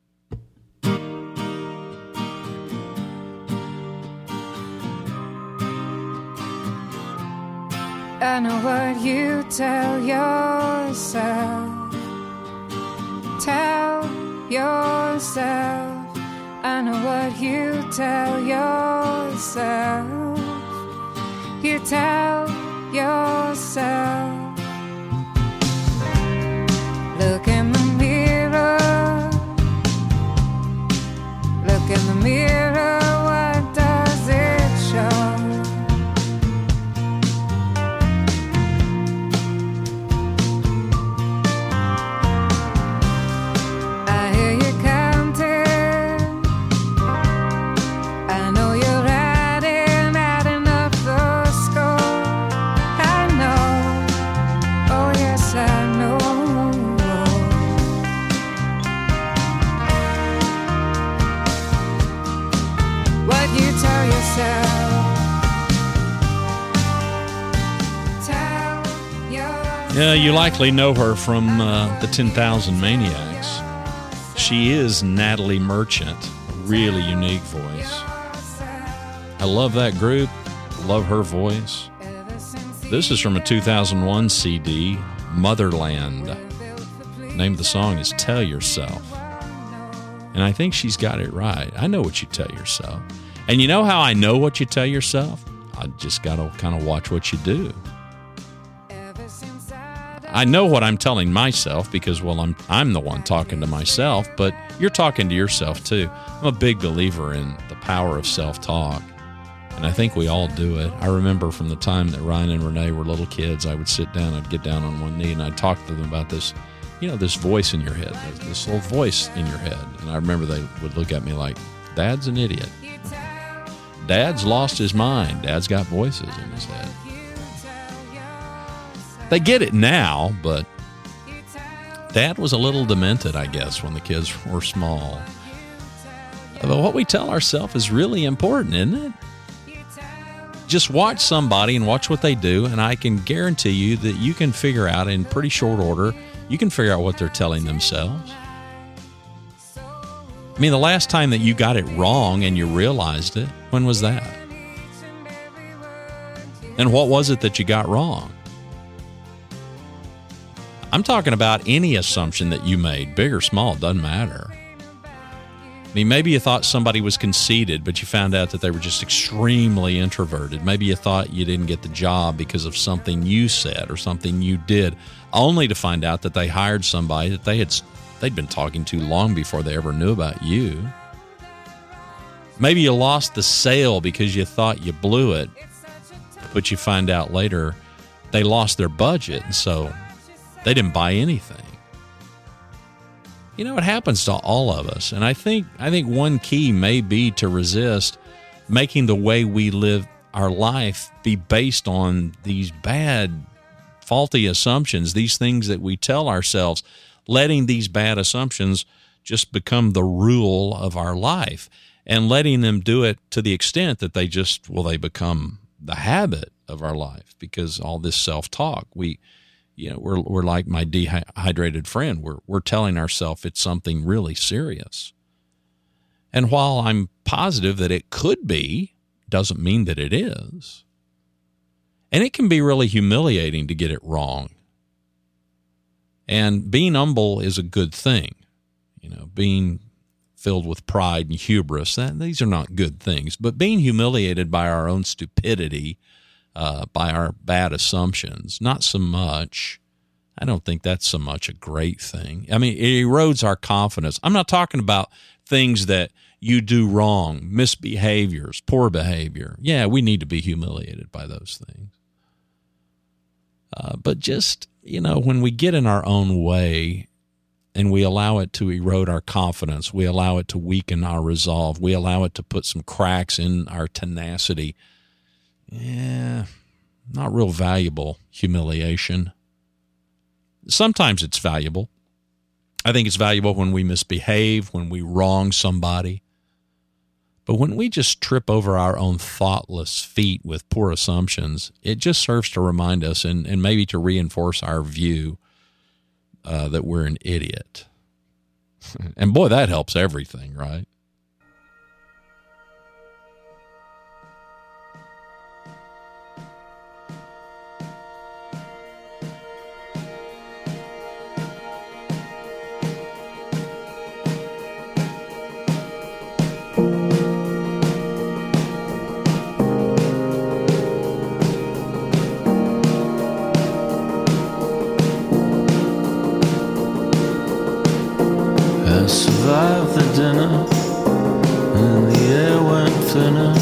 Speaker 4: I know what you tell yourself. Tell yourself. I know what you tell yourself. You tell yourself. Look in the mirror. Look in the mirror. What does it show?
Speaker 1: Yeah, you likely know her from the 10,000 Maniacs. She is Natalie Merchant, a really unique voice. I love that group, love her voice. This is from a 2001 CD, Motherland. The name of the song is Tell Yourself. And I think she's got it right. I know what you tell yourself. And you know how I know what you tell yourself? I just got to kind of watch what you do. I know what I'm telling myself because, well, I'm the one talking to myself, but you're talking to yourself too. I'm a big believer in the power of self-talk, and I think we all do it. I remember from the time that Ryan and Renee were little kids, I would sit down, I'd get down on one knee, and I'd talk to them about this, this voice in your head, this little voice in your head. And I remember they would look at me like, Dad's an idiot. Dad's lost his mind. Dad's got voices in his head. They get it now, but Dad was a little demented, I guess, when the kids were small. But what we tell ourselves is really important, isn't it? Just watch somebody and watch what they do, and I can guarantee you that you can figure out in pretty short order, you can figure out what they're telling themselves. I mean, the last time that you got it wrong and you realized it, when was that? And what was it that you got wrong? I'm talking about any assumption that you made, big or small, doesn't matter. I mean, maybe you thought somebody was conceited, but you found out that they were just extremely introverted. Maybe you thought you didn't get the job because of something you said or something you did, only to find out that they hired somebody that they'd been talking to long before they ever knew about you. Maybe you lost the sale because you thought you blew it, but you find out later they lost their budget, and so they didn't buy anything. It happens to all of us. And I think one key may be to resist making the way we live our life be based on these bad, faulty assumptions, these things that we tell ourselves, letting these bad assumptions just become the rule of our life and letting them do it to the extent that they become the habit of our life because all this self-talk, we're like my dehydrated friend. We're telling ourselves it's something really serious. And while I'm positive that it could be, doesn't mean that it is. And it can be really humiliating to get it wrong. And being humble is a good thing. You know, being filled with pride and hubris, these are not good things. But being humiliated by our own stupidity, by our bad assumptions, not so much. I don't think that's so much a great thing. I mean, it erodes our confidence. I'm not talking about things that you do wrong, misbehaviors, poor behavior. Yeah, we need to be humiliated by those things. But just, you know, when we get in our own way and we allow it to erode our confidence, we allow it to weaken our resolve, we allow it to put some cracks in our tenacity, not real valuable humiliation. Sometimes it's valuable. I think it's valuable when we misbehave, when we wrong somebody. But when we just trip over our own thoughtless feet with poor assumptions, it just serves to remind us and maybe to reinforce our view that we're an idiot. And boy, that helps everything, right?
Speaker 3: I survived the dinner, and the air went thinner.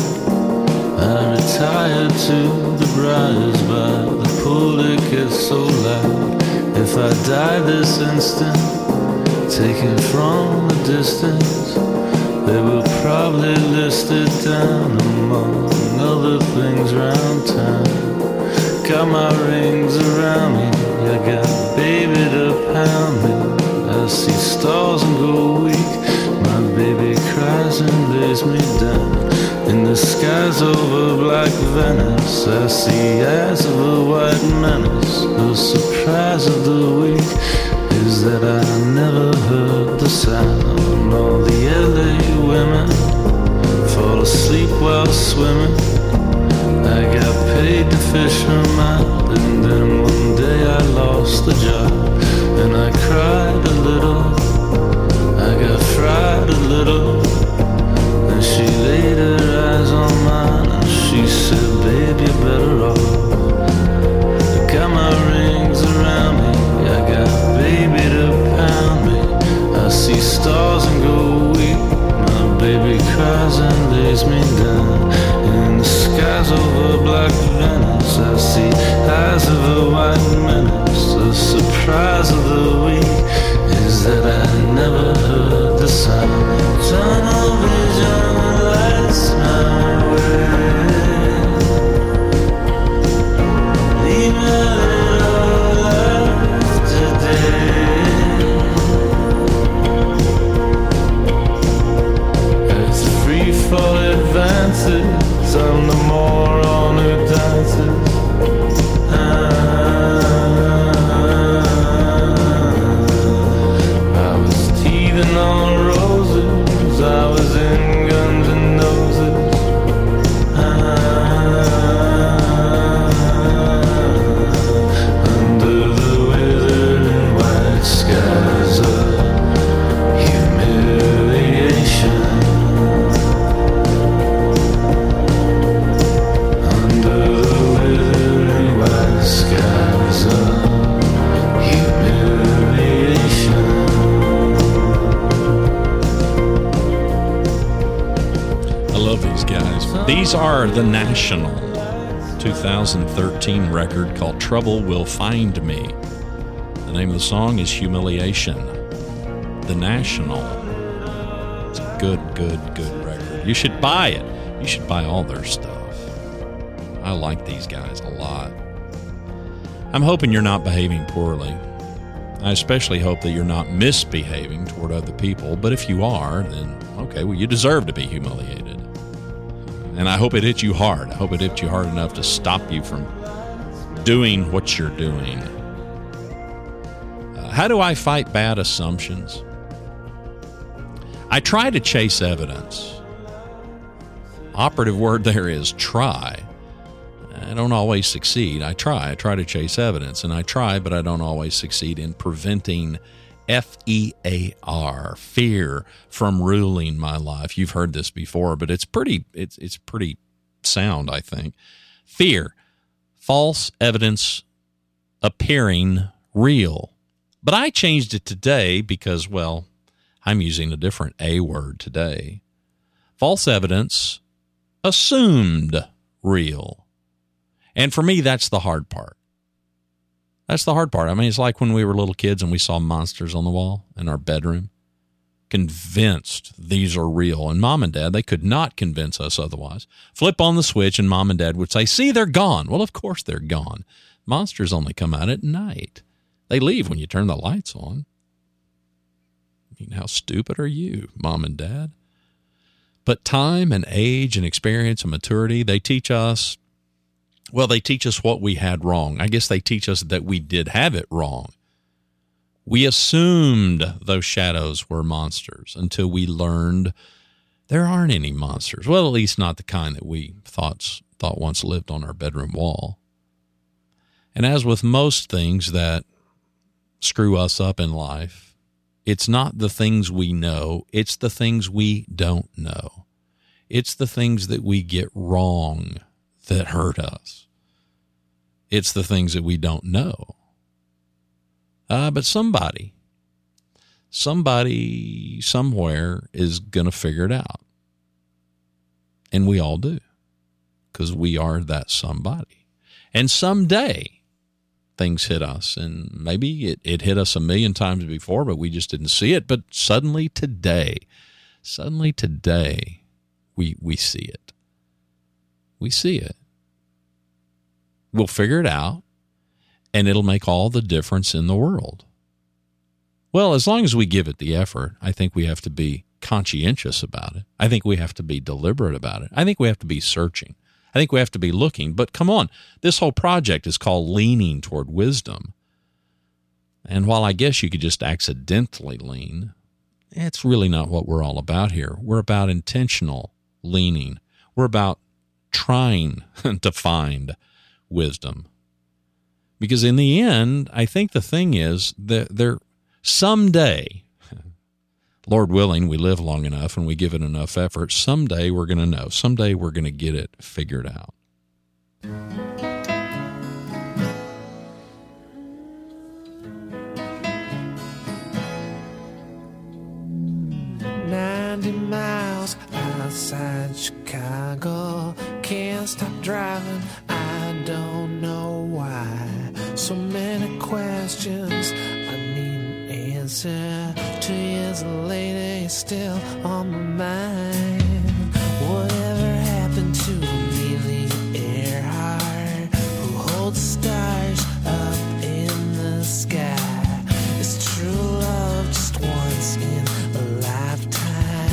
Speaker 3: I retired to the Briars by the pool, it gets so loud. If I die this instant, taken from a distance, they will probably list it down among other things round town. Got my rings around me, I got a baby to pound me. I see stars and go weak. My baby cries and lays me down. In the skies over black Venice, I see eyes of a white menace. The surprise of the week is that I never heard the sound. All the LA women fall asleep while swimming. I got paid to fish them out, and then one day I lost the job. And I cried a little, I got fried a little. And she laid her eyes on mine, and she said, babe, you're better off. I got my rings around me, I got a baby to pound me. I see stars and go weak. My baby cries and lays me down. In the skies over black Venice, I see eyes of a white menace. The surprise of the week is that I never heard the sound. Tunnel vision lights my way. Leave a little life today. As free fall advances, I'm the moron who dances. On roses, I was in Guns and Noses. Under the withered white skies of humiliation. Under the withered white skies of humiliation.
Speaker 1: These guys. These are The National, 2013 record called Trouble Will Find Me. The name of the song is Humiliation. The National. It's a good record. You should buy it. You should buy all their stuff. I like these guys a lot. I'm hoping you're not behaving poorly. I especially hope that you're not misbehaving toward other people, but if you are, then okay, well, you deserve to be humiliated. And I hope it hits you hard. I hope it hits you hard enough to stop you from doing what you're doing. How do I fight bad assumptions? I try to chase evidence. Operative word there is try. I don't always succeed. I try to chase evidence, and I try, but I don't always succeed in preventing FEAR, fear, from ruling my life. You've heard this before, but it's pretty sound, I think. Fear, false evidence appearing real. But I changed it today because, well, I'm using a different A word today. False evidence assumed real. And for me, that's the hard part. That's the hard part. I mean, it's like when we were little kids and we saw monsters on the wall in our bedroom, convinced these are real. And Mom and Dad, they could not convince us otherwise. Flip on the switch and Mom and Dad would say, see, they're gone. Well, of course they're gone. Monsters only come out at night. They leave when you turn the lights on. I mean, how stupid are you, Mom and Dad? But time and age and experience and maturity, they teach us, well, they teach us what we had wrong. I guess they teach us that we did have it wrong. We assumed those shadows were monsters until we learned there aren't any monsters. Well, at least not the kind that we thought once lived on our bedroom wall. And as with most things that screw us up in life, it's not the things we know, it's the things we don't know. It's the things that we get wrong that hurt us. It's the things that we don't know. But somebody, somewhere is going to figure it out. And we all do, because we are that somebody. And someday things hit us, and maybe it hit us a million times before, but we just didn't see it. But suddenly today, we see it. We see it. We'll figure it out, and it'll make all the difference in the world. Well, as long as we give it the effort, I think we have to be conscientious about it. I think we have to be deliberate about it. I think we have to be searching. I think we have to be looking. But come on, this whole project is called Leaning Toward Wisdom. And while I guess you could just accidentally lean, it's really not what we're all about here. We're about intentional leaning. We're about trying to find wisdom. Because in the end, I think the thing is that someday, Lord willing, we live long enough and we give it enough effort, someday we're going to know. Someday we're going to get it figured out.
Speaker 2: 90 miles outside Chicago. Can't stop driving, I don't know why. So many questions I need an answer. 2 years later, you're still on my mind. Whatever happened to Amelia Earhart, who holds stars up in the sky? It's true love just once in a lifetime.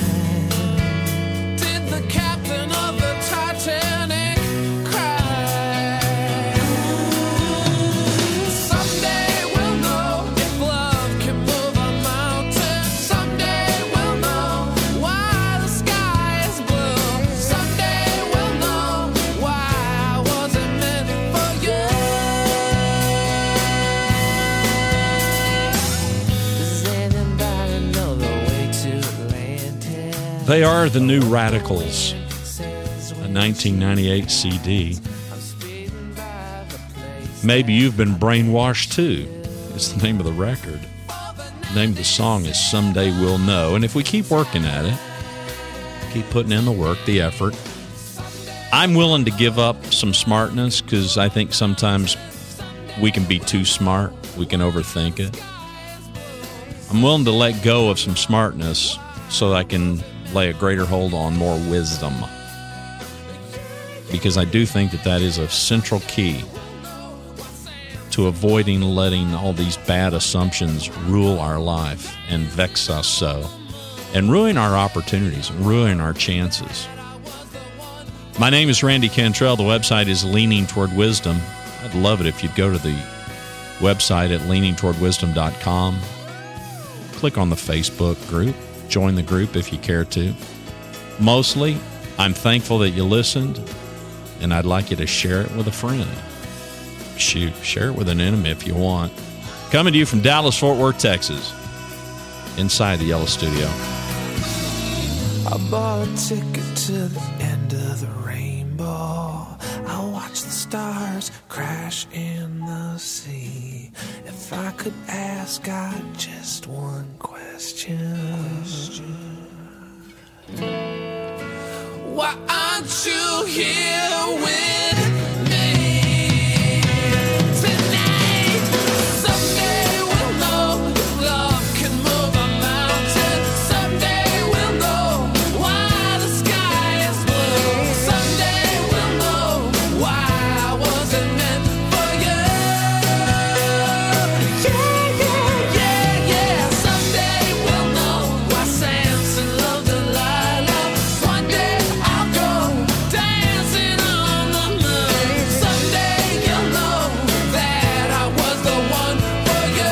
Speaker 2: Did the captain of the Titanic cry? Someday we'll know if love can move a mountain. Someday we'll know why the sky is blue. Someday we'll know why I wasn't meant for you. Does anybody know the way to Atlantis?
Speaker 1: They are the New Radicals, a 1998 CD. Maybe You've Been Brainwashed Too is the name of the record. The name of the song is Someday We'll Know. And if we keep working at it, keep putting in the work, the effort, I'm willing to give up some smartness because I think sometimes we can be too smart. We can overthink it. I'm willing to let go of some smartness so I can lay a greater hold on more wisdom. Because I do think that is a central key to avoiding letting all these bad assumptions rule our life and vex us so, and ruin our opportunities, ruin our chances. My name is Randy Cantrell. The website is Leaning Toward Wisdom. I'd love it if you'd go to the website at leaningtowardwisdom.com. Click on the Facebook group. Join the group if you care to. Mostly, I'm thankful that you listened. and I'd like you to share it with a friend. Shoot, share it with an enemy if you want. Coming to you from Dallas, Fort Worth, Texas, inside the Yellow Studio.
Speaker 2: I bought a ticket to the end of the rainbow. I'll watch the stars crash in the sea. If I could ask God just one question. Why aren't you here with me tonight? Someday we'll know love can move a mountain. Someday we'll know why the sky is blue. Someday we'll know why I wasn't meant for you. Yeah, yeah, yeah, yeah. Someday we'll know why Samson loved Delilah. One day I'll go dancing on the moon. Someday you'll know that I was the one for you.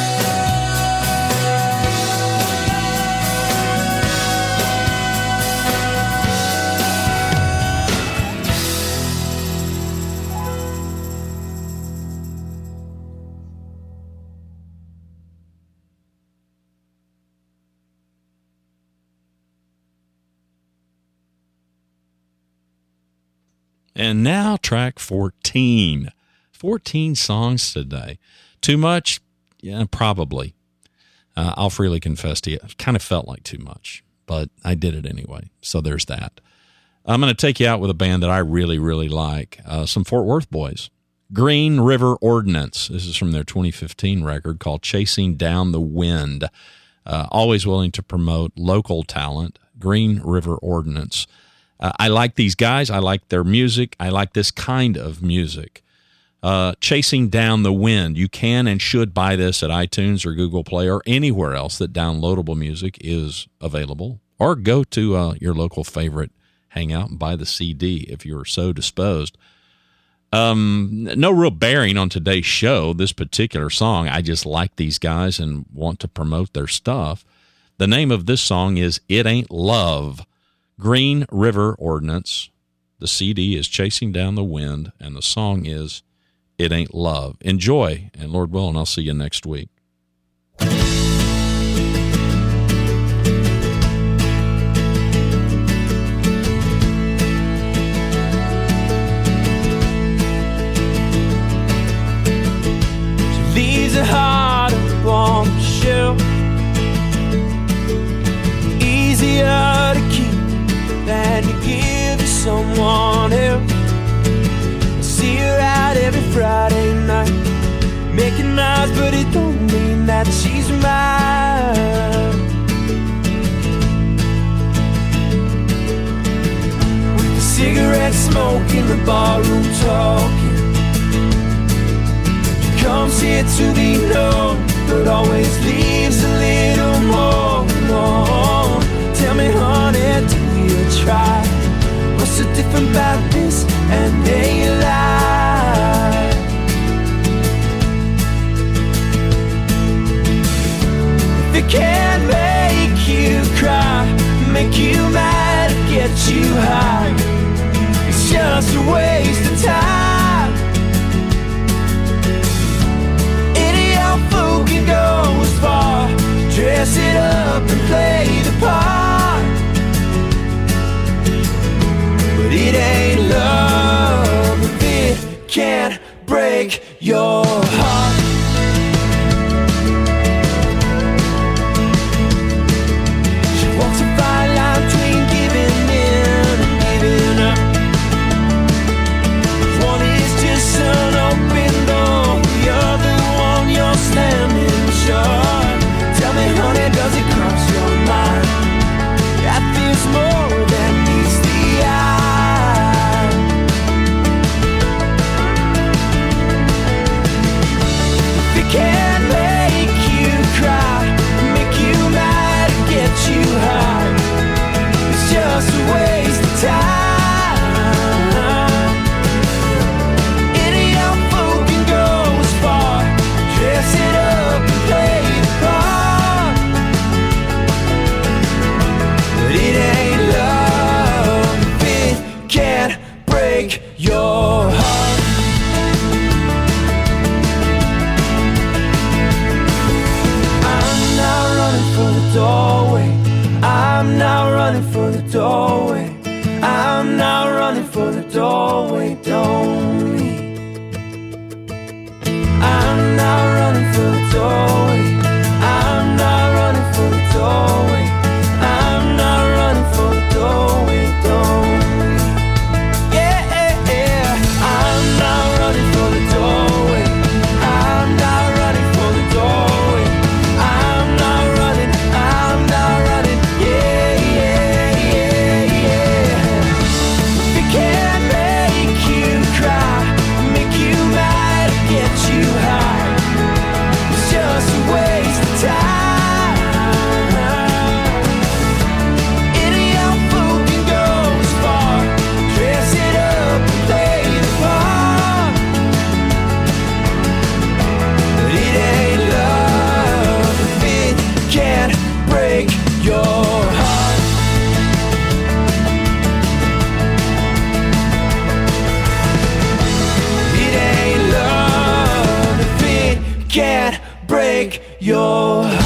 Speaker 1: And now track 14. 14 songs today. Too much? Yeah, probably. I'll freely confess to you, it kind of felt like too much, but I did it anyway. So there's that. I'm going to take you out with a band that I really, really like. Some Fort Worth boys. Green River Ordinance. This is from their 2015 record called Chasing Down the Wind. Always willing to promote local talent. Green River Ordinance. I like these guys. I like their music. I like this kind of music. Chasing Down the Wind. You can and should buy this at iTunes or Google Play or anywhere else that downloadable music is available. Or go to your local favorite hangout and buy the CD if you're so disposed. No real bearing on today's show, this particular song. I just like these guys and want to promote their stuff. The name of this song is It Ain't Love. Green River Ordinance. The CD is Chasing Down the Wind, and the song is It Ain't Love. Enjoy, and Lord willing, I'll see you next week.
Speaker 2: She leaves her heart up on the shelf, easier to keep than to give to someone else. I see her out every Friday night, making eyes, but it don't mean that she's mine. With the cigarette smoke in the barroom talking, she comes here to be known, but always leaves a little more. Tell me, honey, do you try? What's so different about this and a lie? If it can't make you cry, make you mad, get you high, it's just a waste of time. Any old fool can go as far, dress it up and play the part, but it ain't love if it can't break your heart. She walks a fine line between giving in and giving up. One is just an open door, the other one you're slamming shut. Tell me, honey, does it cross your mind that there's more than meets the eye? doorway. I'm not running for the doorway. I'm not running for the doorway. Don't leave. I'm not running for the doorway. I'm not running for the doorway. I'm not running for the doorway. Don't leave. Yeah, I'm not running for the doorway. I'm not running for the doorway. I'm not running. I'm not running. Yeah. If it can't make you cry, make you mad, get you high, it's just a waste of time. Any young fool can go as far, dress it up and play the part, but it ain't love if it can't break your heart. It ain't love if it can't break your heart.